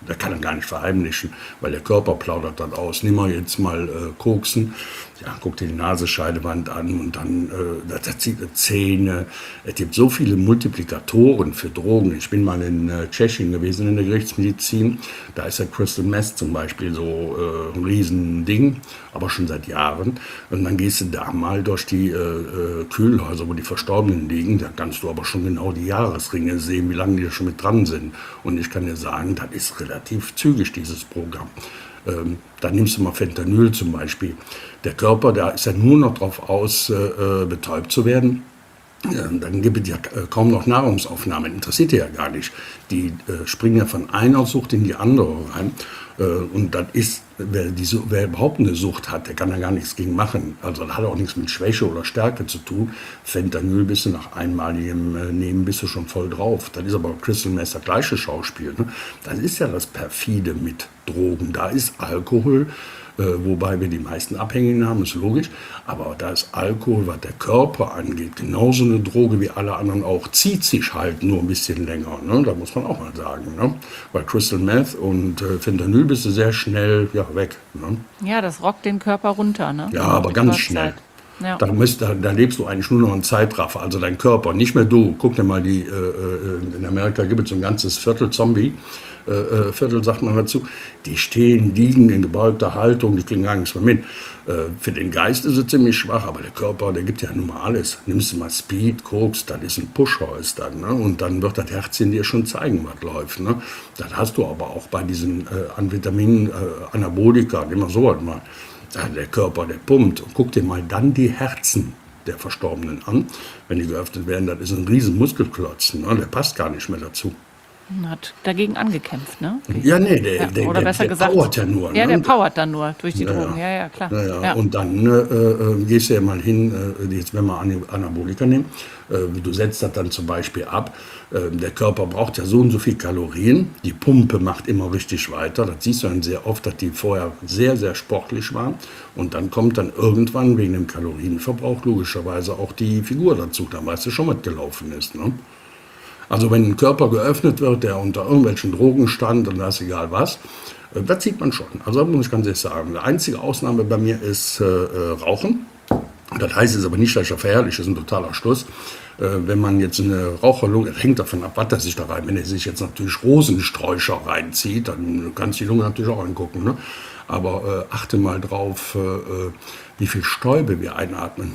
Der kann er gar nicht verheimlichen, weil der Körper plaudert dann aus. Nimm mal jetzt mal äh, Koksen, ja, guck dir die Nasenscheidewand an und dann äh, da zieht er Zähne. Es gibt so viele Multiplikatoren für Drogen. Ich bin mal in äh, Tschechien gewesen in der Gerichtsmedizin. Da ist der Crystal Meth zum Beispiel so äh, ein Riesending, aber schon seit Jahren. Und dann gehst du da mal durch die äh, Kühlhäuser, wo die Verstorbenen liegen. Da kannst du aber schon genau die Jahresringe sehen, wie lange die da schon mit dran sind. Und ich kann dir sagen, das ist relativ zügig, dieses Programm. Ähm, dann nimmst du mal Fentanyl zum Beispiel. Der Körper, da ist ja nur noch darauf aus, äh, betäubt zu werden. Ja, dann gibt es ja kaum noch Nahrungsaufnahme, interessiert die ja gar nicht. Die äh, springen ja von einer Sucht in die andere rein. Äh, und das ist, wer, die, wer überhaupt eine Sucht hat, der kann da gar nichts gegen machen. Also das hat auch nichts mit Schwäche oder Stärke zu tun. Fentanyl bist du nach einmaligem äh, Nehmen bist du schon voll drauf. Das ist aber Crystal Meth das gleiche Schauspiel. Ne? Das ist ja das Perfide mit Drogen. Da ist Alkohol. Äh, wobei wir die meisten Abhängigen haben, ist logisch. Aber da ist Alkohol, was der Körper angeht, genauso eine Droge wie alle anderen auch, zieht sich halt nur ein bisschen länger. Ne? Da muss man auch mal sagen. Ne? Bei Crystal Meth und äh, Fentanyl bist du sehr schnell ja, weg. Ne? Ja, das rockt den Körper runter. Ne? Ja, aber ganz schnell. Ja. Da, müsst, da, da lebst du eigentlich nur noch einen Zeitraffer, also dein Körper, nicht mehr du. Guck dir mal, die, äh, in Amerika gibt es so ein ganzes Viertel Zombie. Äh, Viertel sagt man dazu, die stehen, liegen in gebeugter Haltung, die kriegen gar nichts mehr mit. Äh, für den Geist ist es ziemlich schwach, aber der Körper, der gibt ja nun mal alles. Nimmst du mal Speed, Koks, das ist ein Pusher, ist dann, ne? Und dann wird das Herzchen dir schon zeigen, was läuft. Ne? Das hast du aber auch bei diesen äh, Amphetaminen, äh, Anabolika, nehmen wir sowas mal. Ja, der Körper, der pumpt. Und guck dir mal dann die Herzen der Verstorbenen an. Wenn die geöffnet werden, das ist ein riesen Muskelklotz. Ne? Der passt gar nicht mehr dazu. Hat dagegen angekämpft, ne? Ja, nee, der, ja, der, oder der, besser der gesagt, powert ja nur. Ja, ne? der powert dann nur durch die ja, Drogen. Ja, ja, klar. Ja, ja. Ja. Und dann äh, äh, gehst du ja mal hin, äh, jetzt wenn wir Anabolika nehmen, äh, du setzt das dann zum Beispiel ab. Äh, der Körper braucht ja so und so viel Kalorien. Die Pumpe macht immer richtig weiter. Das siehst du dann sehr oft, dass die vorher sehr, sehr sportlich waren. Und dann kommt dann irgendwann wegen dem Kalorienverbrauch logischerweise auch die Figur dazu. Dann weißt du schon, was gelaufen ist. Ne? Also wenn ein Körper geöffnet wird, der unter irgendwelchen Drogen stand, und das ist egal was, äh, das sieht man schon. Also das muss ich ganz ehrlich sagen. Die einzige Ausnahme bei mir ist äh, äh, Rauchen. Das heißt jetzt aber nicht, dass ich da verherrliche, das ist ein totaler Schluss. Äh, wenn man jetzt eine Raucherlunge, das hängt davon ab, was er sich da rein, wenn er sich jetzt natürlich Rosensträucher reinzieht, dann kannst du die Lunge natürlich auch angucken. Ne? Aber äh, achte mal drauf, äh, wie viel Stäube wir einatmen.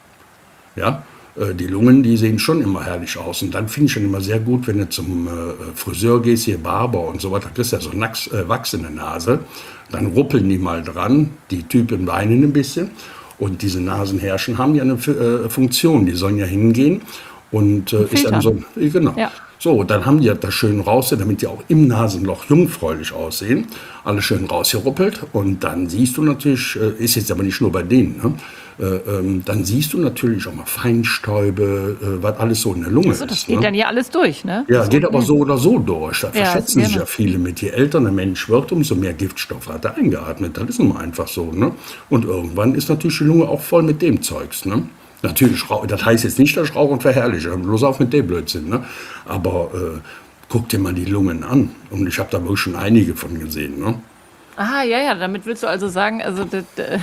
Ja? Die Lungen, die sehen schon immer herrlich aus. Und dann finde ich schon immer sehr gut, wenn du zum äh, Friseur gehst, hier Barber und so weiter, da kriegst du ja so Nacks, äh, Wachs in der Nase. Dann ruppeln die mal dran, die Typen weinen ein bisschen. Und diese Nasenhärchen haben ja eine äh, Funktion, die sollen ja hingehen. Und äh, ist dann so, genau. Ja. So, dann haben die das schön raus, damit die auch im Nasenloch jungfräulich aussehen. Alles schön rausgeruppelt. Und dann siehst du natürlich, äh, ist jetzt aber nicht nur bei denen, ne? Äh, ähm, dann siehst du natürlich auch mal Feinstäube, äh, was alles so in der Lunge also, das ist. Das geht ne? dann ja alles durch, ne? Ja, das geht aber so oder so durch. Da ja, verschätzen sich ja viele mit. Je älter ein Mensch wird, umso mehr Giftstoffe hat er eingeatmet. Das ist nun mal einfach so. Ne? Und irgendwann ist natürlich die Lunge auch voll mit dem Zeugs. Ne? Natürlich, das heißt jetzt nicht, dass ich rauche und verherrliche. Bloß auf mit dem Blödsinn. Ne? Aber äh, guck dir mal die Lungen an. Und ich habe da wirklich schon einige von gesehen. Ne? Aha, ja, ja. Damit willst du also sagen, also das, das,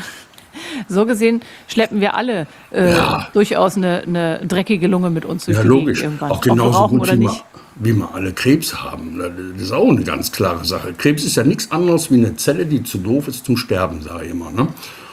so gesehen schleppen wir alle äh, ja. durchaus eine, eine dreckige Lunge mit uns durch ja, die logisch. Gegend irgendwann. Auch genauso rauchen gut, oder wie, nicht. Wir, wie wir alle Krebs haben. Das ist auch eine ganz klare Sache. Krebs ist ja nichts anderes wie eine Zelle, die zu doof ist zum Sterben, sage ich immer. Ne?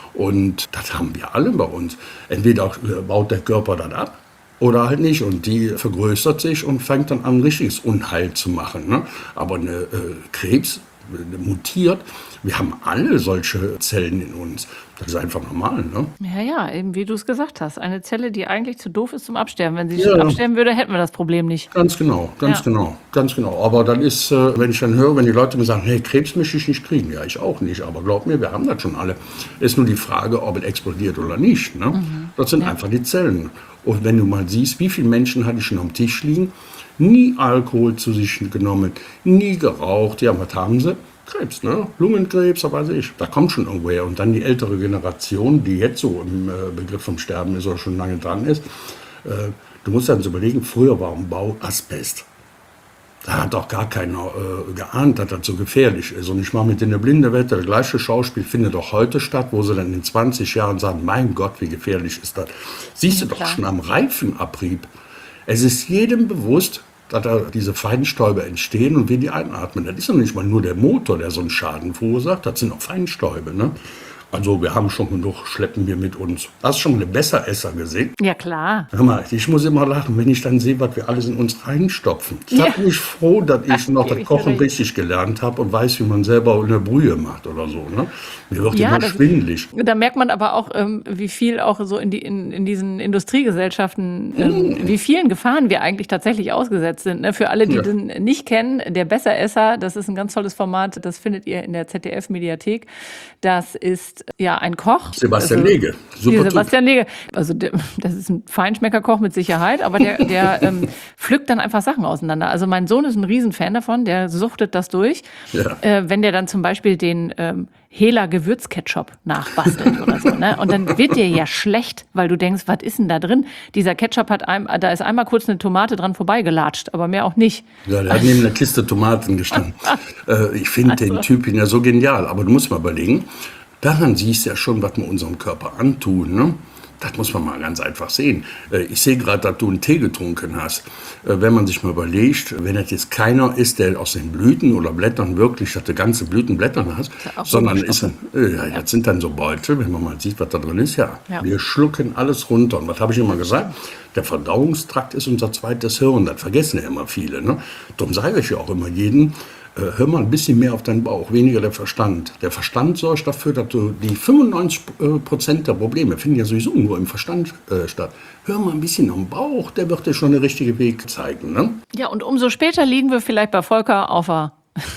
Und das haben wir alle bei uns. Entweder baut der Körper das ab oder halt nicht. Und die vergrößert sich und fängt dann an, richtiges Unheil zu machen. Ne? Aber eine äh, Krebs mutiert. Wir haben alle solche Zellen in uns. Das ist einfach normal, ne? Ja, ja, eben wie du es gesagt hast. Eine Zelle, die eigentlich zu doof ist zum Absterben. Wenn sie ja. schon absterben würde, hätten wir das Problem nicht. Ganz genau, ganz ja. genau, ganz genau. Aber dann ist, äh, wenn ich dann höre, wenn die Leute mir sagen, hey, Krebs möchte ich nicht kriegen. Ja, ich auch nicht. Aber glaub mir, wir haben das schon alle. Ist nur die Frage, ob es explodiert oder nicht. Ne? Mhm. Das sind ja. einfach die Zellen. Und wenn du mal siehst, wie viele Menschen hatte ich schon am Tisch liegen, nie Alkohol zu sich genommen, nie geraucht. Ja, was haben sie? Krebs, ne? Lungenkrebs, was weiß ich. Da kommt schon irgendwo her. Und dann die ältere Generation, die jetzt so im äh, Begriff vom Sterben ist oder schon lange dran ist. Äh, du musst dann so überlegen, früher war im Bau Asbest. Da hat auch gar keiner äh, geahnt, dass das so gefährlich ist. Und ich mache mit in der blinde Wette, das gleiche Schauspiel findet auch heute statt, wo sie dann in zwanzig Jahren sagen, mein Gott, wie gefährlich ist das. Siehst du doch schon am Reifenabrieb. Es ist jedem bewusst, dass da diese Feinstäube entstehen und wir die einatmen. Das ist doch nicht mal nur der Motor, der so einen Schaden verursacht, das sind auch Feinstäube, ne? Also wir haben schon genug, schleppen wir mit uns. Hast du schon eine Besseresser gesehen? Ja, klar. Hör mal, ich muss immer lachen, wenn ich dann sehe, was wir alles in uns reinstopfen. Ich Ja. bin mich froh, dass ich noch das Kochen recht. richtig gelernt habe und weiß, wie man selber eine Brühe macht oder so. Ne? Mir wird Ja, immer das- schwindelig. Da merkt man aber auch, ähm, wie viel auch so in, die, in, in diesen Industriegesellschaften, ähm, wie vielen Gefahren wir eigentlich tatsächlich ausgesetzt sind. Ne? Für alle, die Ja. den nicht kennen, der Besseresser, das ist ein ganz tolles Format, das findet ihr in der Z D F-Mediathek. Das ist ja ein Koch. Sebastian also, Lege, Die super Typ. Sebastian Lege. Also der, das ist ein Feinschmeckerkoch mit Sicherheit, aber der, der ähm, pflückt dann einfach Sachen auseinander. Also mein Sohn ist ein Riesenfan davon, der suchtet das durch. Ja. Äh, wenn der dann zum Beispiel den ähm, Hela Gewürzketchup nachbastelt oder so. Ne? Und dann wird dir ja schlecht, weil du denkst, was ist denn da drin? Dieser Ketchup hat einem, da ist einmal kurz eine Tomate dran vorbeigelatscht, aber mehr auch nicht. Ja, der hat neben einer Kiste Tomaten gestanden. äh, ich finde Also. den Typen ja so genial. Aber du musst mal überlegen, daran siehst du ja schon, was wir unserem Körper antun. Ne? Das muss man mal ganz einfach sehen. Äh, Ich sehe gerade, dass du einen Tee getrunken hast. Äh, Wenn man sich mal überlegt, wenn das jetzt keiner ist, der aus den Blüten oder Blättern wirklich, dass du ganze Blütenblättern hast, auch sondern ist Rohstoffe. ein, äh, ja, das sind dann so Beutel, wenn man mal sieht, was da drin ist, ja. Ja. Wir schlucken alles runter. Und was habe ich immer gesagt? Der Verdauungstrakt ist unser zweites Hirn. Das vergessen ja immer viele. Ne? Darum sage ich ja auch immer jedem, äh, hör mal ein bisschen mehr auf deinen Bauch, weniger der Verstand. Der Verstand sorgt dafür, dass du die fünfundneunzig Prozent der Probleme finden ja sowieso nur im Verstand äh, statt. Hör mal ein bisschen am Bauch, der wird dir schon den richtigen Weg zeigen. Ne? Ja, und umso später liegen wir vielleicht bei Volker auf der...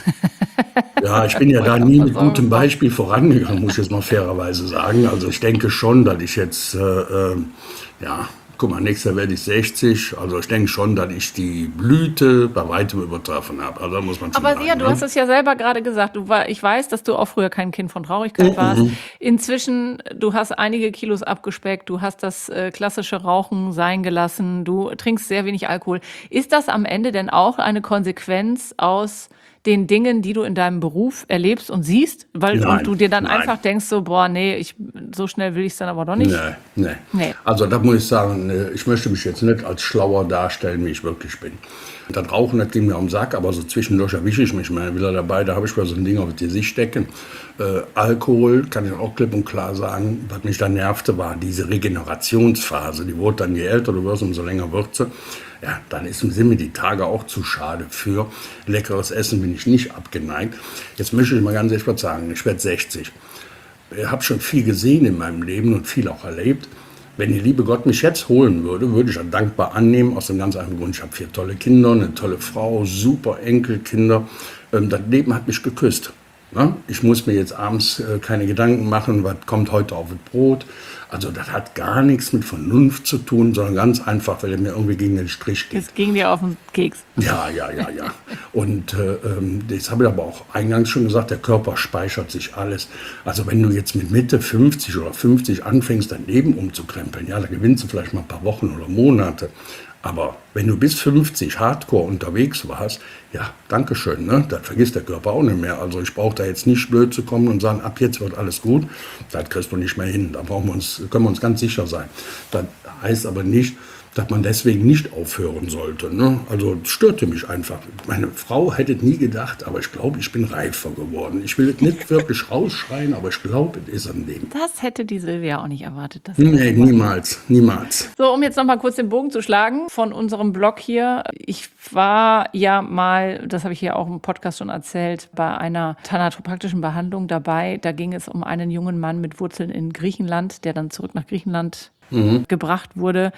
Ja, ich bin ja da nie mit gutem Beispiel vorangegangen, muss ich jetzt mal fairerweise sagen. Also ich denke schon, dass ich jetzt, äh, äh, ja, guck mal, nächstes Jahr werde ich sechzig. Also ich denke schon, dass ich die Blüte bei weitem übertroffen habe. Also da muss man schon Aber sagen, ja, du ne? hast es ja selber gerade gesagt. Du war, ich weiß, dass du auch früher kein Kind von Traurigkeit warst. Inzwischen, du hast einige Kilos abgespeckt, du hast das äh, klassische Rauchen sein gelassen, du trinkst sehr wenig Alkohol. Ist das am Ende denn auch eine Konsequenz aus den Dingen, die du in deinem Beruf erlebst und siehst? Weil Nein, und du dir dann nein. einfach denkst, so, boah, nee, ich, so schnell will ich es dann aber doch nicht. Nee, nee. Nee. Also da muss ich sagen, äh, ich möchte mich jetzt nicht als schlauer darstellen, wie ich wirklich bin. Das Rauchen, das ging mir am Sack, aber so zwischendurch erwische ich mich mal wieder dabei. Da habe ich mir so ein Ding auf die Gesicht stecken. Äh, Alkohol, kann ich auch klipp und klar sagen, was mich da nervte, war diese Regenerationsphase. Die wurde dann, je älter du wirst, umso länger wird sie. Ja, dann ist, sind mir die Tage auch zu schade für. Leckeres Essen bin ich nicht abgeneigt. Jetzt möchte ich mal ganz ehrlich was sagen, ich werde sechzig. Ich habe schon viel gesehen in meinem Leben und viel auch erlebt. Wenn die liebe Gott mich jetzt holen würde, würde ich das dankbar annehmen, aus dem ganz einfachen Grund. Ich habe vier tolle Kinder, eine tolle Frau, super Enkelkinder. Ähm, Das Leben hat mich geküsst. Ne? Ich muss mir jetzt abends äh, keine Gedanken machen, was kommt heute auf das Brot. Also das hat gar nichts mit Vernunft zu tun, sondern ganz einfach, weil er mir irgendwie gegen den Strich geht. Es ging dir auf den Keks. Ja, ja, ja, ja. Und äh, ähm, das habe ich aber auch eingangs schon gesagt, der Körper speichert sich alles. Also wenn du jetzt mit Mitte fünfzig oder fünfzig anfängst, dein Leben umzukrempeln, ja, da gewinnst du vielleicht mal ein paar Wochen oder Monate. Aber wenn du bis fünfzig hardcore unterwegs warst, ja, dankeschön, ne? Das vergisst der Körper auch nicht mehr. Also ich brauche da jetzt nicht blöd zu kommen und sagen, ab jetzt wird alles gut. Das kriegst du nicht mehr hin. Da brauchen wir uns, können wir uns ganz sicher sein. Das heißt aber nicht, dass man deswegen nicht aufhören sollte. Ne? Also es störte mich einfach. Meine Frau hätte nie gedacht, aber ich glaube, ich bin reifer geworden. Ich will es nicht wirklich rausschreien, aber ich glaube, es ist an dem. Das hätte die Silvia auch nicht erwartet. Dass Nee, niemals, niemals. So, um jetzt noch mal kurz den Bogen zu schlagen von unserem Blog hier. Ich war ja mal, das habe ich hier auch im Podcast schon erzählt, bei einer thanatopraktischen Behandlung dabei. Da ging es um einen jungen Mann mit Wurzeln in Griechenland, der dann zurück nach Griechenland mhm. gebracht wurde.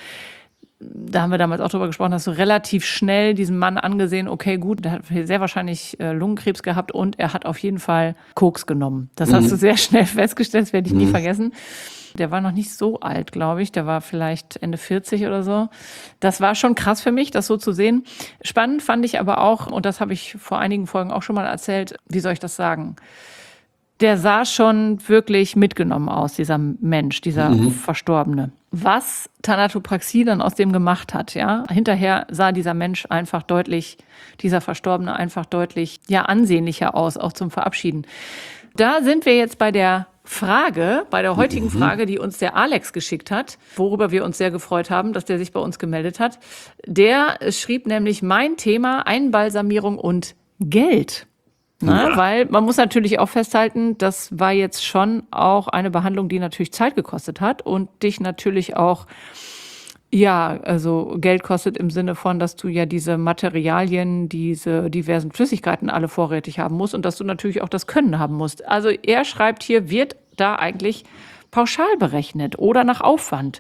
Da haben wir damals auch drüber gesprochen, dass du relativ schnell diesen Mann angesehen, okay, gut, der hat sehr wahrscheinlich äh, Lungenkrebs gehabt und er hat auf jeden Fall Koks genommen. Das mhm. hast du sehr schnell festgestellt, das werde ich mhm. nie vergessen. Der war noch nicht so alt, glaube ich. Der war vielleicht Ende vierzig oder so. Das war schon krass für mich, das so zu sehen. Spannend fand ich aber auch, und das habe ich vor einigen Folgen auch schon mal erzählt, wie soll ich das sagen? der sah schon wirklich mitgenommen aus, dieser Mensch, dieser Mhm. Verstorbene. Was Thanatopraxie dann aus dem gemacht hat, ja, hinterher sah dieser Mensch einfach deutlich, dieser Verstorbene einfach deutlich, ja, ansehnlicher aus, auch zum Verabschieden. Da sind wir jetzt bei der Frage, bei der heutigen Frage, die uns der Alex geschickt hat, worüber wir uns sehr gefreut haben, dass der sich bei uns gemeldet hat. Der schrieb nämlich mein Thema Einbalsamierung und Geld. Na, Ja. weil man muss natürlich auch festhalten, das war jetzt schon auch eine Behandlung, die natürlich Zeit gekostet hat und dich natürlich auch, ja, also Geld kostet im Sinne von, dass du ja diese Materialien, diese diversen Flüssigkeiten alle vorrätig haben musst und dass du natürlich auch das Können haben musst. Also er schreibt hier, wird da eigentlich pauschal berechnet oder nach Aufwand?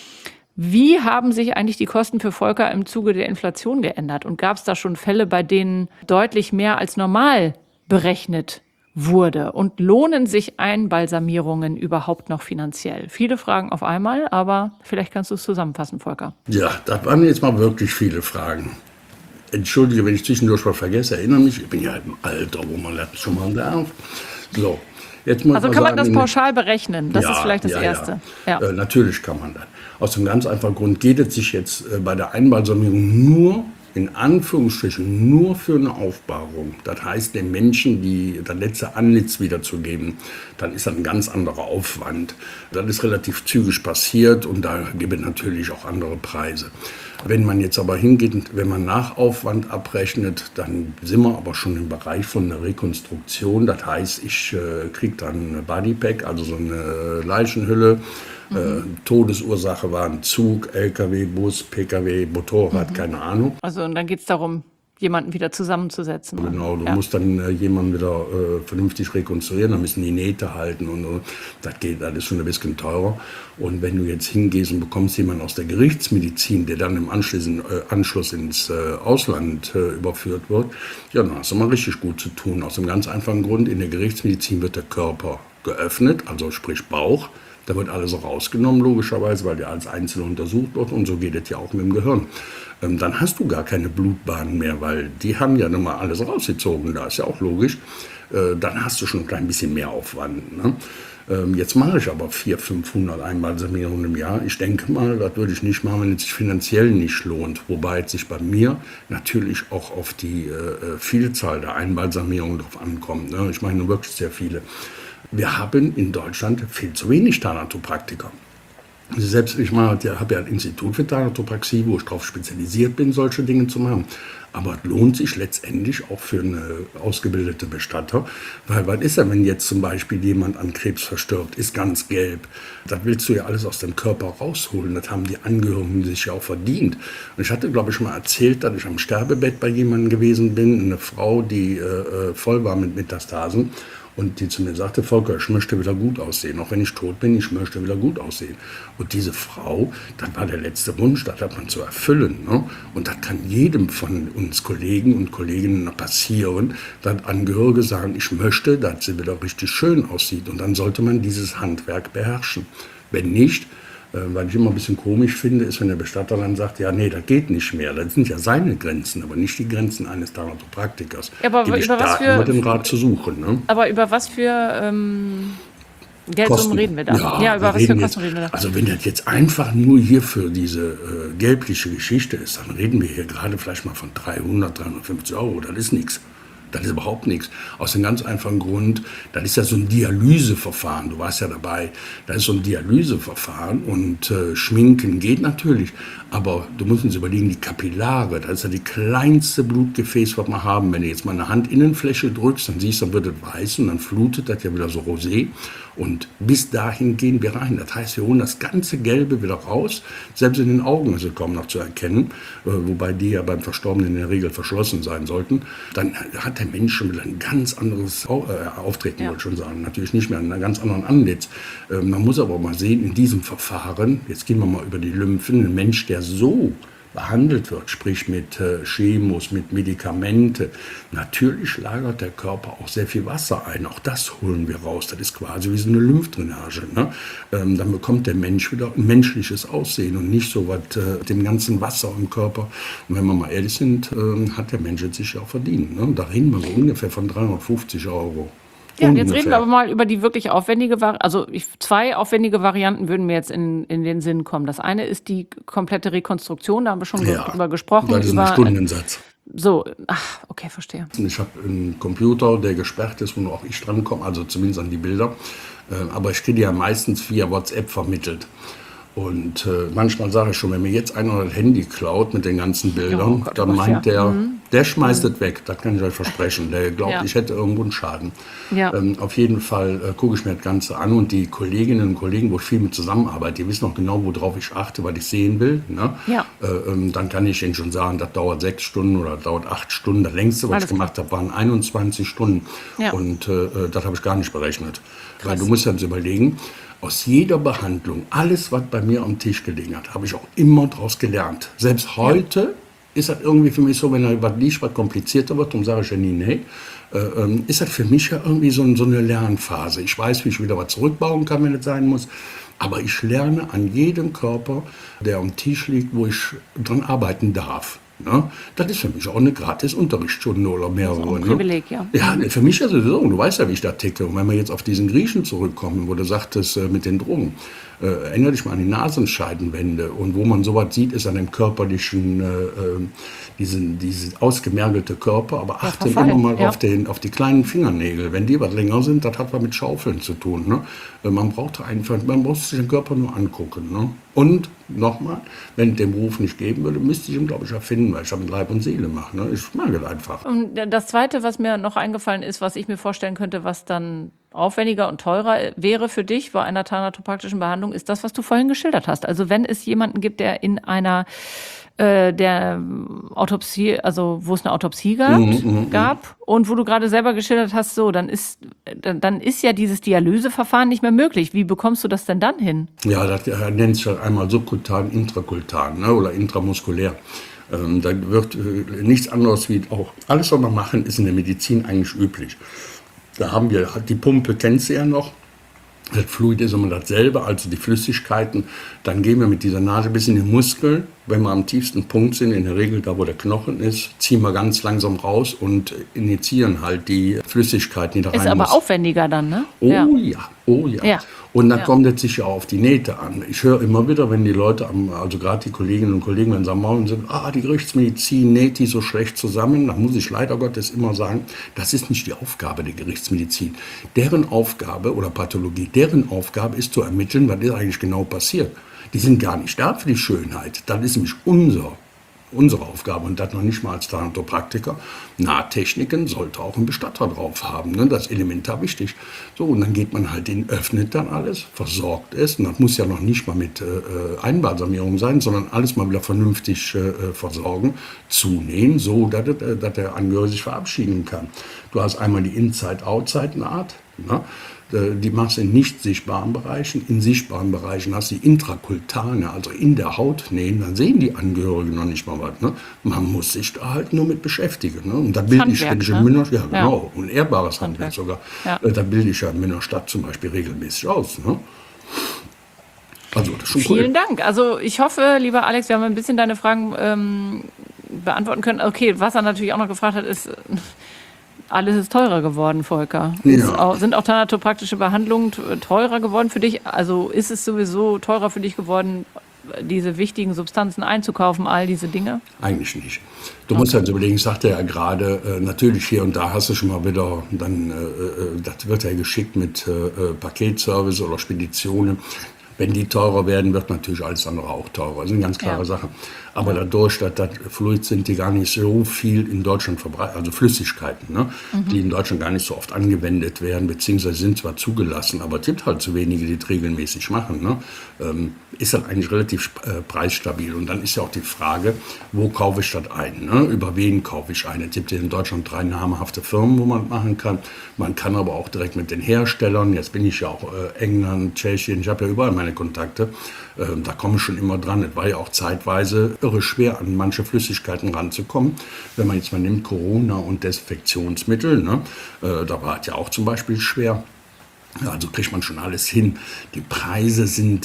Wie haben sich eigentlich die Kosten für Volker im Zuge der Inflation geändert? Und gab es da schon Fälle, bei denen deutlich mehr als normal berechnet wurde? Und lohnen sich Einbalsamierungen überhaupt noch finanziell? Viele Fragen auf einmal, aber vielleicht kannst du es zusammenfassen, Volker. Ja, das waren jetzt mal wirklich viele Fragen. Entschuldige, wenn ich zwischendurch was vergesse, erinnere mich, ich bin ja im Alter, wo man das schon mal darf. So, jetzt muss Also man kann man sagen, das pauschal berechnen? Das ja, ist vielleicht das ja, Erste. Ja. Ja. Äh, natürlich kann man das. Aus dem ganz einfachen Grund geht es sich jetzt äh, bei der Einbalsamierung nur, in Anführungsstrichen, nur für eine Aufbahrung. Das heißt, den Menschen die, das letzte Antlitz wiederzugeben, dann ist das ein ganz anderer Aufwand. Das ist relativ zügig passiert und da gibt es natürlich auch andere Preise. Wenn man jetzt aber hingeht, wenn man nach Aufwand abrechnet, dann sind wir aber schon im Bereich von einer Rekonstruktion. Das heißt, ich äh, kriege dann eine Bodypack, also so eine Leichenhülle. Mhm. Äh, Todesursache war ein Zug, L K W, Bus, P K W, Motorrad, mhm. keine Ahnung. Also und dann geht es darum, jemanden wieder zusammenzusetzen. Genau, du ja. musst dann äh, jemanden wieder äh, vernünftig rekonstruieren, da müssen die Nähte halten und, und das geht, das ist schon ein bisschen teurer. Und wenn du jetzt hingehst und bekommst jemanden aus der Gerichtsmedizin, der dann im Anschluss, in, äh, Anschluss ins äh, Ausland äh, überführt wird, ja, dann hast du mal richtig gut zu tun. Aus dem ganz einfachen Grund, in der Gerichtsmedizin wird der Körper geöffnet, also sprich Bauch. Da wird alles rausgenommen, logischerweise, weil der als Einzelne untersucht wird. Und so geht es ja auch mit dem Gehirn. Ähm, dann hast du gar keine Blutbahnen mehr, weil die haben ja nun mal alles rausgezogen. Da ist ja auch logisch. Äh, dann hast du schon ein klein bisschen mehr Aufwand. Ne? Ähm, jetzt mache ich aber vierhundert, fünfhundert Einbalsamierungen im Jahr. Ich denke mal, das würde ich nicht machen, wenn es sich finanziell nicht lohnt. Wobei es sich bei mir natürlich auch auf die äh, Vielzahl der Einbalsamierungen drauf ankommt. Ne? Ich meine wirklich sehr viele. Wir haben in Deutschland viel zu wenig Thanatopraktiker. Also selbst ich mal, ich habe ja ein Institut für Thanatopraxie, wo ich darauf spezialisiert bin, solche Dinge zu machen. Aber es lohnt sich letztendlich auch für eine ausgebildete Bestatter. Weil was ist ja, wenn jetzt zum Beispiel jemand an Krebs verstirbt, ist ganz gelb. Das willst du ja alles aus dem Körper rausholen. Das haben die Angehörigen sich ja auch verdient. Und ich hatte, glaube ich, mal erzählt, dass ich am Sterbebett bei jemandem gewesen bin. Eine Frau, die äh, voll war mit Metastasen. Und die zu mir sagte, Volker, ich möchte wieder gut aussehen. Auch wenn ich tot bin, ich möchte wieder gut aussehen. Und diese Frau, das war der letzte Wunsch, das hat man zu erfüllen. Ne? Und das kann jedem von uns Kollegen und Kolleginnen passieren, dass Angehörige sagen, ich möchte, dass sie wieder richtig schön aussieht. Und dann sollte man dieses Handwerk beherrschen. Wenn nicht, weil ich immer ein bisschen komisch finde, ist, wenn der Bestatter dann sagt, ja, nee, das geht nicht mehr. Das sind ja seine Grenzen, aber nicht die Grenzen eines Thanatopraktikers. Aber die über was für, den Rat zu suchen. Ne? Aber über was für ähm, Geldsummen reden wir da? Ja, ja über wir was für reden Kosten jetzt, reden wir da? Also wenn das jetzt einfach nur hier für diese äh, gelbliche Geschichte ist, dann reden wir hier gerade vielleicht mal von dreihundert, dreihundertfünfzig Euro. Das ist nichts. Das ist überhaupt nichts. Aus dem ganz einfachen Grund, das ist ja so ein Dialyseverfahren. Du warst ja dabei. Das ist so ein Dialyseverfahren und äh, Schminken geht natürlich. Aber du musst uns überlegen, die Kapillare, das ist ja die kleinste Blutgefäß, was wir haben. Wenn du jetzt mal eine Handinnenfläche drückst, dann siehst du, dann wird es weiß und dann flutet das ja wieder so rosé. Und bis dahin gehen wir rein. Das heißt, wir holen das ganze Gelbe wieder raus. Selbst in den Augen ist es kaum noch zu erkennen, äh, wobei die ja beim Verstorbenen in der Regel verschlossen sein sollten. Dann hat der Mensch schon wieder ein ganz anderes Au- äh, Auftreten, ja. wollte ich schon sagen. Natürlich nicht mehr, einen ganz anderen Antlitz. Äh, man muss aber mal sehen, in diesem Verfahren, jetzt gehen wir mal über die Lymphen, ein Mensch, der so behandelt wird, sprich mit äh, Chemos, mit Medikamente. Natürlich lagert der Körper auch sehr viel Wasser ein. Auch das holen wir raus. Das ist quasi wie so eine Lymphdrainage. Ne? Ähm, dann bekommt der Mensch wieder ein menschliches Aussehen und nicht so was äh, dem ganzen Wasser im Körper. Und wenn wir mal ehrlich sind, äh, hat der Mensch es sich ja auch verdient. Ne? Da reden wir so ungefähr von dreihundertfünfzig Euro. Ja, und jetzt reden wir aber mal über die wirklich aufwendige Variante. Also ich, zwei aufwendige Varianten würden mir jetzt in, in den Sinn kommen. Das eine ist die komplette Rekonstruktion, da haben wir schon Ja, drüber gesprochen. das ist über, ein Stundensatz. So, ach, okay, verstehe. Ich habe einen Computer, der gesperrt ist, wo nur auch ich drankomme, also zumindest an die Bilder. Äh, aber ich kriege die ja meistens via WhatsApp vermittelt. Und äh, manchmal sage ich schon, wenn mir jetzt einer das Handy klaut mit den ganzen Bildern, oh Gott, dann oh Gott, meint ja. der, Mhm. der schmeißt es weg, das kann ich euch versprechen. Der glaubt, Ja. ich hätte irgendwo einen Schaden. Ja. Ähm, auf jeden Fall äh, gucke ich mir das Ganze an und die Kolleginnen und Kollegen, wo ich viel mit zusammenarbeite, die wissen auch genau, worauf ich achte, was ich sehen will. Ne? Ja. Äh, ähm, dann kann ich ihnen schon sagen, das dauert sechs Stunden oder das dauert acht Stunden. Das längste, was Alles ich gemacht habe, waren einundzwanzig Stunden. Ja. Und äh, das habe ich gar nicht berechnet. Krass. Weil du musst jetzt überlegen, aus jeder Behandlung, alles, was bei mir am Tisch gelegen hat, habe ich auch immer daraus gelernt. Selbst heute ja. ist das irgendwie für mich so, wenn da was liegt, was komplizierter wird, dann sage ich ja nie, nee, äh, ähm, ist das für mich ja irgendwie so, so eine Lernphase. Ich weiß, wie ich wieder was zurückbauen kann, wenn es sein muss. Aber ich lerne an jedem Körper, der am Tisch liegt, wo ich dran arbeiten darf. Ne? Das ist für mich auch eine gratis Unterrichtsstunde oder mehrere. Das ist auch ein ne? Privileg, ja. Ja, für mich ist es so. Du weißt ja, wie ich da ticke. Und wenn wir jetzt auf diesen Griechen zurückkommen, wo du sagtest, äh, mit den Drogen, äh, erinnere dich mal an die Nasenscheidenwände. Und wo man sowas sieht, ist an dem körperlichen, äh, äh, diesen, diese ausgemergelte Körper. Aber achte verfallen, immer mal ja. auf, den, auf die kleinen Fingernägel. Wenn die was länger sind, das hat was mit Schaufeln zu tun. Ne? Äh, man braucht einfach, man muss sich den Körper nur angucken. Ne? Und nochmal, wenn es den Beruf nicht geben würde, müsste ich ihn, glaube ich, erfinden, weil ich habe Leib und Seele mache. Ne? Ich mag es einfach. Und das Zweite, was mir noch eingefallen ist, was ich mir vorstellen könnte, was dann aufwendiger und teurer wäre für dich bei einer thanatopraktischen Behandlung, ist das, was du vorhin geschildert hast. Also wenn es jemanden gibt, der in einer äh, der Autopsie, also wo es eine Autopsie gab, Mhm, gab und wo du gerade selber geschildert hast, so, dann ist, dann, dann ist ja dieses Dialyseverfahren nicht mehr möglich. Wie bekommst du das denn dann hin? Ja, das äh, nennt sich einmal subkutan, intrakultan, ne? Oder intramuskulär. Ähm, da wird äh, nichts anderes wie auch, alles, was wir machen, ist in der Medizin eigentlich üblich. Da haben wir, die Pumpe kennst du ja noch. Das Fluid ist immer dasselbe, also die Flüssigkeiten. Dann gehen wir mit dieser Nadel bis in den Muskel. Wenn wir am tiefsten Punkt sind, in der Regel da, wo der Knochen ist, ziehen wir ganz langsam raus und injizieren halt die Flüssigkeiten, die da rein Ist aber muss. aufwendiger dann, ne? Oh ja, ja oh ja. Ja. Und dann Ja. kommt es sich ja auf die Nähte an. Ich höre immer wieder, wenn die Leute, am, also gerade die Kolleginnen und Kollegen, wenn sie am Maul sind, ah, die Gerichtsmedizin näht die so schlecht zusammen, dann muss ich leider Gottes immer sagen, das ist nicht die Aufgabe der Gerichtsmedizin. Deren Aufgabe oder Pathologie, deren Aufgabe ist zu ermitteln, was ist eigentlich genau passiert. Die sind gar nicht da für die Schönheit. Das ist nämlich unser, unsere Aufgabe und das noch nicht mal als Thanatopraktiker. Nahtechniken sollte auch ein Bestatter drauf haben. Ne? Das ist elementar wichtig. So, und dann geht man halt hin, öffnet dann alles, versorgt es. Und das muss ja noch nicht mal mit äh, Einbalsamierung sein, sondern alles mal wieder vernünftig äh, versorgen, zunähen, so dass, äh, dass der Angehörige sich verabschieden kann. Du hast einmal die Inside-Outside-Naht. Ne? Die machst du in nicht sichtbaren Bereichen. In sichtbaren Bereichen hast du die Intrakultane, also in der Haut nähen. Dann sehen die Angehörigen noch nicht mal was. Ne? Man muss sich da halt nur mit beschäftigen. Ne? Und da bilde ich, wenn ich in Münner, ja genau, ein ehrbares Handwerk sogar. Ja. Da bilde ich ja in Münnerstadt zum Beispiel regelmäßig aus. Ne? Also das ist schon cool. Vielen Dank. Also ich hoffe, lieber Alex, wir haben ein bisschen deine Fragen ähm, beantworten können. Okay, was er natürlich auch noch gefragt hat, ist... Alles ist teurer geworden, Volker. Ja. Auch, sind auch thanatopraktische Behandlungen teurer geworden für dich? Also ist es sowieso teurer für dich geworden, diese wichtigen Substanzen einzukaufen, all diese Dinge? Eigentlich nicht. Du okay. musst halt überlegen, ich sagte ja gerade, äh, natürlich hier und da hast du schon mal wieder, dann, äh, das wird ja geschickt mit äh, Paketservice oder Speditionen. Wenn die teurer werden, wird natürlich alles andere auch teurer. Das ist eine ganz klare ja. Sache. Aber ja. dadurch, dass das Fluid sind, die gar nicht so viel in Deutschland verbreitet, also Flüssigkeiten, ne? mhm. die in Deutschland gar nicht so oft angewendet werden, beziehungsweise sind zwar zugelassen, aber es gibt halt zu wenige, die es regelmäßig machen. Ne? Ähm, ist dann eigentlich relativ äh, preisstabil. Und dann ist ja auch die Frage, wo kaufe ich das ein? Ne? Über wen kaufe ich ein? Es gibt ja in Deutschland drei namhafte Firmen, wo man das machen kann. Man kann aber auch direkt mit den Herstellern, jetzt bin ich ja auch äh, England, Tschechien, ich habe ja überall meine Kontakte, äh, da komme ich schon immer dran. Es war ja auch zeitweise irre schwer, an manche Flüssigkeiten ranzukommen. Wenn man jetzt mal nimmt, Corona und Desinfektionsmittel, ne? äh, da war es ja auch zum Beispiel schwer. Also kriegt man schon alles hin. Die Preise sind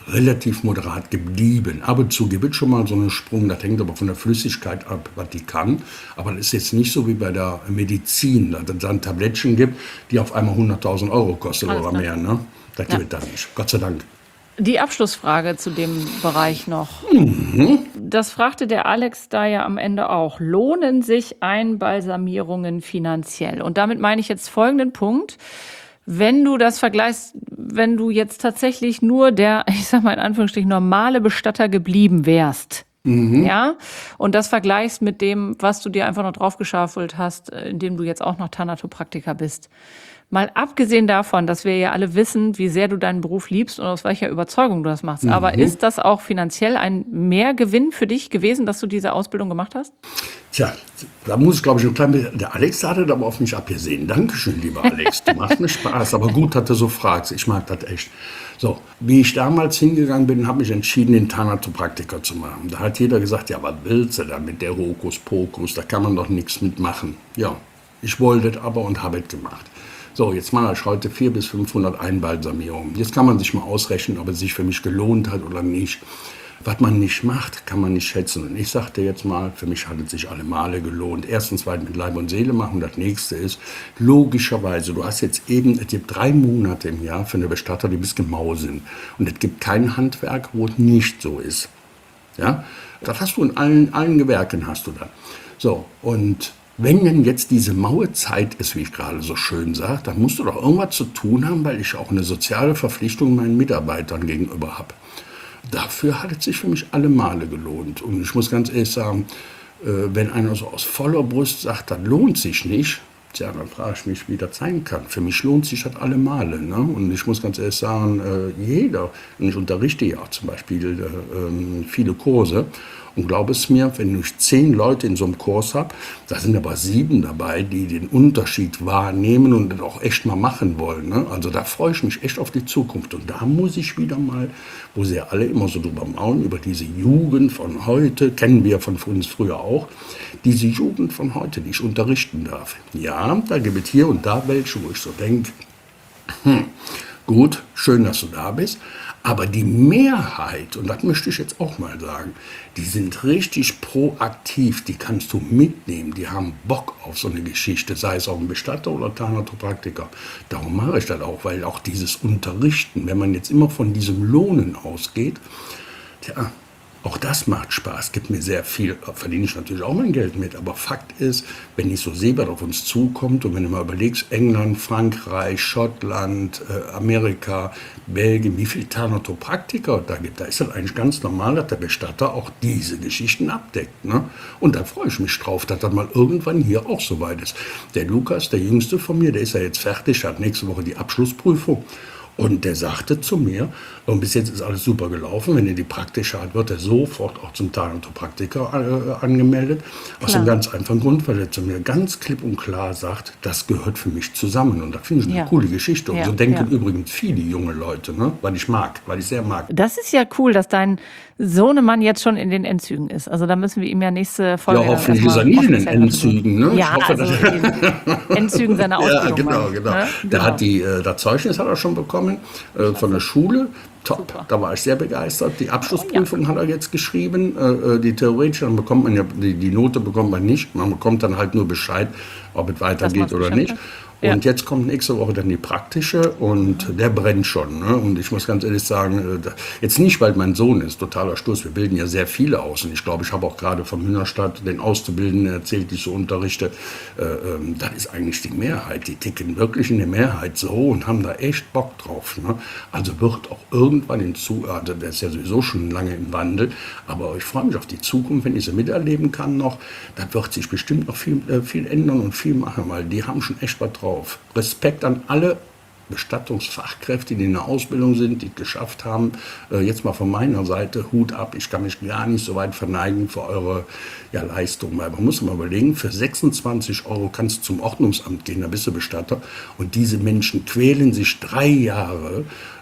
relativ moderat geblieben. Ab und zu gibt es schon mal so einen Sprung, das hängt aber von der Flüssigkeit ab, was die kann. Aber das ist jetzt nicht so wie bei der Medizin, dass es dann Tablettchen gibt, die auf einmal hunderttausend Euro kosten oder mehr. Ne? Das gibt es dann nicht, Gott sei Dank. Die Abschlussfrage zu dem Bereich noch. Mhm. Das fragte der Alex da ja am Ende auch. Lohnen sich Einbalsamierungen finanziell? Und damit meine ich jetzt folgenden Punkt. Wenn du das vergleichst, wenn du jetzt tatsächlich nur der, ich sag mal in Anführungsstrichen, normale Bestatter geblieben wärst, mhm. ja, und das vergleichst mit dem, was du dir einfach noch draufgeschaufelt hast, indem du jetzt auch noch Thanatopraktiker bist. Mal abgesehen davon, dass wir ja alle wissen, wie sehr du deinen Beruf liebst und aus welcher Überzeugung du das machst. Mhm. Aber ist das auch finanziell ein Mehrgewinn für dich gewesen, dass du diese Ausbildung gemacht hast? Tja, da muss ich, glaube ich, ein klein bisschen... Der Alex hat aber auf mich abgesehen. Dankeschön, lieber Alex. Du machst mir Spaß. Aber gut, dass du so fragst. Ich mag das echt. So, wie ich damals hingegangen bin, habe ich entschieden, den Thanatopraktiker zu machen. Da hat jeder gesagt, ja, was willst du da mit der Hokuspokus? Da kann man doch nichts mitmachen. Ja, ich wollte es aber und habe es gemacht. So, jetzt mache ich heute vierhundert bis fünfhundert Einbalsamierungen. Jetzt kann man sich mal ausrechnen, ob es sich für mich gelohnt hat oder nicht. Was man nicht macht, kann man nicht schätzen. Und ich sagte jetzt mal, für mich hat es sich alle Male gelohnt. Erstens, weil mit Leib und Seele machen. Das nächste ist, logischerweise, du hast jetzt eben, es gibt drei Monate im Jahr für eine Bestatter, die bis gemau sind. Und es gibt kein Handwerk, wo es nicht so ist. Ja? Das hast du in allen, allen Gewerken, hast du da. So, und wenn denn jetzt diese maue Zeit ist, wie ich gerade so schön sage, dann musst du doch irgendwas zu tun haben, weil ich auch eine soziale Verpflichtung meinen Mitarbeitern gegenüber habe. Dafür hat es sich für mich alle Male gelohnt. Und ich muss ganz ehrlich sagen, wenn einer so aus voller Brust sagt, das lohnt sich nicht, tja, dann frage ich mich, wie das sein kann. Für mich lohnt sich das alle Male. Ne? Und ich muss ganz ehrlich sagen, jeder, und ich unterrichte ja auch zum Beispiel viele Kurse, und glaube es mir, wenn ich zehn Leute in so einem Kurs habe, da sind aber sieben dabei, die den Unterschied wahrnehmen und das auch echt mal machen wollen. Ne? Also da freue ich mich echt auf die Zukunft. Und da muss ich wieder mal, wo sie ja alle immer so drüber maulen, über diese Jugend von heute, kennen wir von uns früher auch, diese Jugend von heute, die ich unterrichten darf. Ja, da gibt es hier und da welche, wo ich so denke, hm, gut, schön, dass du da bist. Aber die Mehrheit, und das möchte ich jetzt auch mal sagen, die sind richtig proaktiv, die kannst du mitnehmen, die haben Bock auf so eine Geschichte, sei es auch ein Bestatter oder Thanatopraktiker. Darum mache ich das auch, weil auch dieses Unterrichten, wenn man jetzt immer von diesem Lohnen ausgeht, tja, auch das macht Spaß, gibt mir sehr viel, verdiene ich natürlich auch mein Geld mit, aber Fakt ist, wenn ich so sehe, was auf uns zukommt und wenn du mal überlegst, England, Frankreich, Schottland, äh, Amerika, Belgien, wie viele Thanatopraktiker da gibt, da ist das eigentlich ganz normal, dass der Bestatter auch diese Geschichten abdeckt. Ne? Und da freue ich mich drauf, dass das mal irgendwann hier auch so weit ist. Der Lukas, der Jüngste von mir, der ist ja jetzt fertig, hat nächste Woche die Abschlussprüfung. Und der sagte zu mir, und bis jetzt ist alles super gelaufen, wenn er die praktische hat, wird er sofort auch zum Thanatopraktiker äh, angemeldet. Aus dem ganz einfachen Grund, weil er zu mir ganz klipp und klar sagt, das gehört für mich zusammen. Und da finde ich eine Ja. coole Geschichte. Und Ja, so denken ja. übrigens viele junge Leute, ne? Weil ich mag, weil ich sehr mag. Das ist ja cool, dass dein Sohnemann jetzt schon in den Endzügen ist. Also da müssen wir ihm ja nächste Folge... Ja, hoffentlich ist er nie in den Endzügen. Ne? Ja, Ich hoffe, also dass- in den Endzügen seiner Ausbildung. Ja, genau, meine ich, genau. ne? Der hat die, äh, das Zeugnis hat er schon bekommen äh, von der Schule. Top, Super. da war ich sehr begeistert. Die Abschlussprüfung hat er jetzt geschrieben, äh, die theoretische, dann bekommt man ja, die, die Note bekommt man nicht. Man bekommt dann halt nur Bescheid, ob es weitergeht man's oder geschafft nicht. hat. Ja. Und jetzt kommt nächste Woche dann die praktische und der brennt schon. Ne? Und ich muss ganz ehrlich sagen, äh, da- jetzt nicht, weil mein Sohn ist, totaler Stoß. Wir bilden ja sehr viele aus. Und ich glaube, ich habe auch gerade von Hühnerstadt den Auszubildenden erzählt, die ich so unterrichte. Äh, ähm, das ist eigentlich die Mehrheit. Die ticken wirklich in der Mehrheit so und haben da echt Bock drauf. Ne? Also wird auch irgendwann hinzu, also der ist ja sowieso schon lange im Wandel, aber ich freue mich auf die Zukunft, wenn ich sie miterleben kann noch. Da wird sich bestimmt noch viel, äh, viel ändern und viel machen, weil die haben schon echt was drauf. Respekt an alle Bestattungsfachkräfte, die in der Ausbildung sind, die es geschafft haben. Äh, jetzt mal von meiner Seite, Hut ab, ich kann mich gar nicht so weit verneigen für eure ja, Leistung. Weil man muss mal überlegen, für sechsundzwanzig Euro kannst du zum Ordnungsamt gehen, da bist du Bestatter. Und diese Menschen quälen sich drei Jahre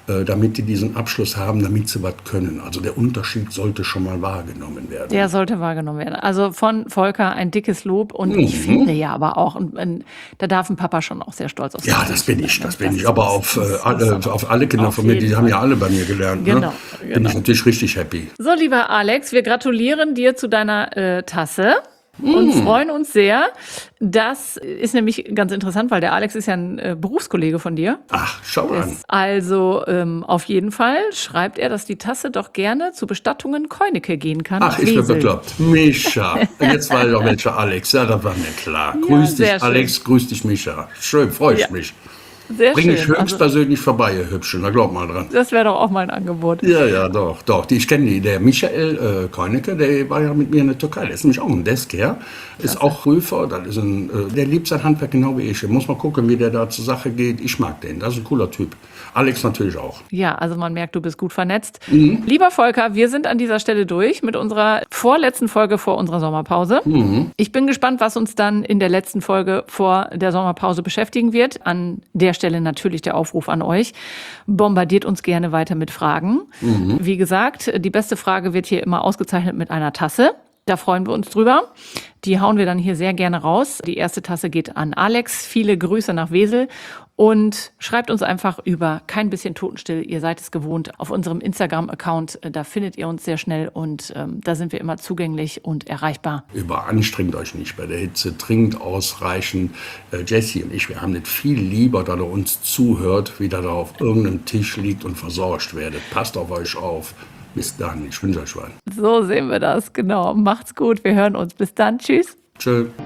äh, damit die diesen Abschluss haben, damit sie was können. Also der Unterschied sollte schon mal wahrgenommen werden. Der sollte wahrgenommen werden. Also von Volker ein dickes Lob. Und mhm. ich finde ja aber auch, und, und, da darf ein Papa schon auch sehr stolz auf sein. Ja, das bin ich, das bin ich. Aber auf, äh, alle, auf alle Kinder von mir, die haben ja alle bei mir gelernt. Genau, ne? genau. Bin ich natürlich richtig happy. So, lieber Alex, wir gratulieren dir zu deiner äh, Tasse. Und mm. freuen uns sehr. Das ist nämlich ganz interessant, weil der Alex ist ja ein äh, Berufskollege von dir. Ach, schau an. Also ähm, auf jeden Fall schreibt er, dass die Tasse doch gerne zu Bestattungen Keunecke gehen kann. Ach, ich bin bekloppt. Mischa. Jetzt weiß ich auch, welcher Alex. Ja, das war mir klar. Ja, grüß dich, Alex. Grüß dich, Mischa. Schön, freue ich ja. mich. Sehr Bring schön. ich höchstpersönlich also, vorbei, ihr Hübschen, da glaub mal dran. Das wäre doch auch mal ein Angebot. Ja, ja, doch, doch. Die, ich kenne die. Der Michael äh, Keunecke, der war ja mit mir in der Türkei. Der ist nämlich auch ein Desker. Ist auch Prüfer. Das ist ein, äh, der liebt sein Handwerk genau wie ich. Ich muss mal gucken, wie der da zur Sache geht. Ich mag den. Das ist ein cooler Typ. Alex natürlich auch. Ja, also man merkt, du bist gut vernetzt. Mhm. Lieber Volker, wir sind an dieser Stelle durch mit unserer vorletzten Folge vor unserer Sommerpause. Mhm. Ich bin gespannt, was uns dann in der letzten Folge vor der Sommerpause beschäftigen wird. An der Stelle natürlich der Aufruf an euch. Bombardiert uns gerne weiter mit Fragen. Mhm. Wie gesagt, die beste Frage wird hier immer ausgezeichnet mit einer Tasse. Da freuen wir uns drüber. Die hauen wir dann hier sehr gerne raus. Die erste Tasse geht an Alex. Viele Grüße nach Wesel. Und schreibt uns einfach über kein bisschen Totenstill. Ihr seid es gewohnt auf unserem Instagram-Account. Da findet ihr uns sehr schnell und ähm, da sind wir immer zugänglich und erreichbar. Überanstrengt euch nicht bei der Hitze. Trinkt ausreichend. Äh, Jessie und ich, wir haben nicht viel lieber, dass ihr uns zuhört, wie dass ihr auf irgendeinem Tisch liegt und versorgt werdet. Passt auf euch auf. Bis dann. Ich wünsche euch was. So sehen wir das. Genau. Macht's gut. Wir hören uns. Bis dann. Tschüss. Tschö.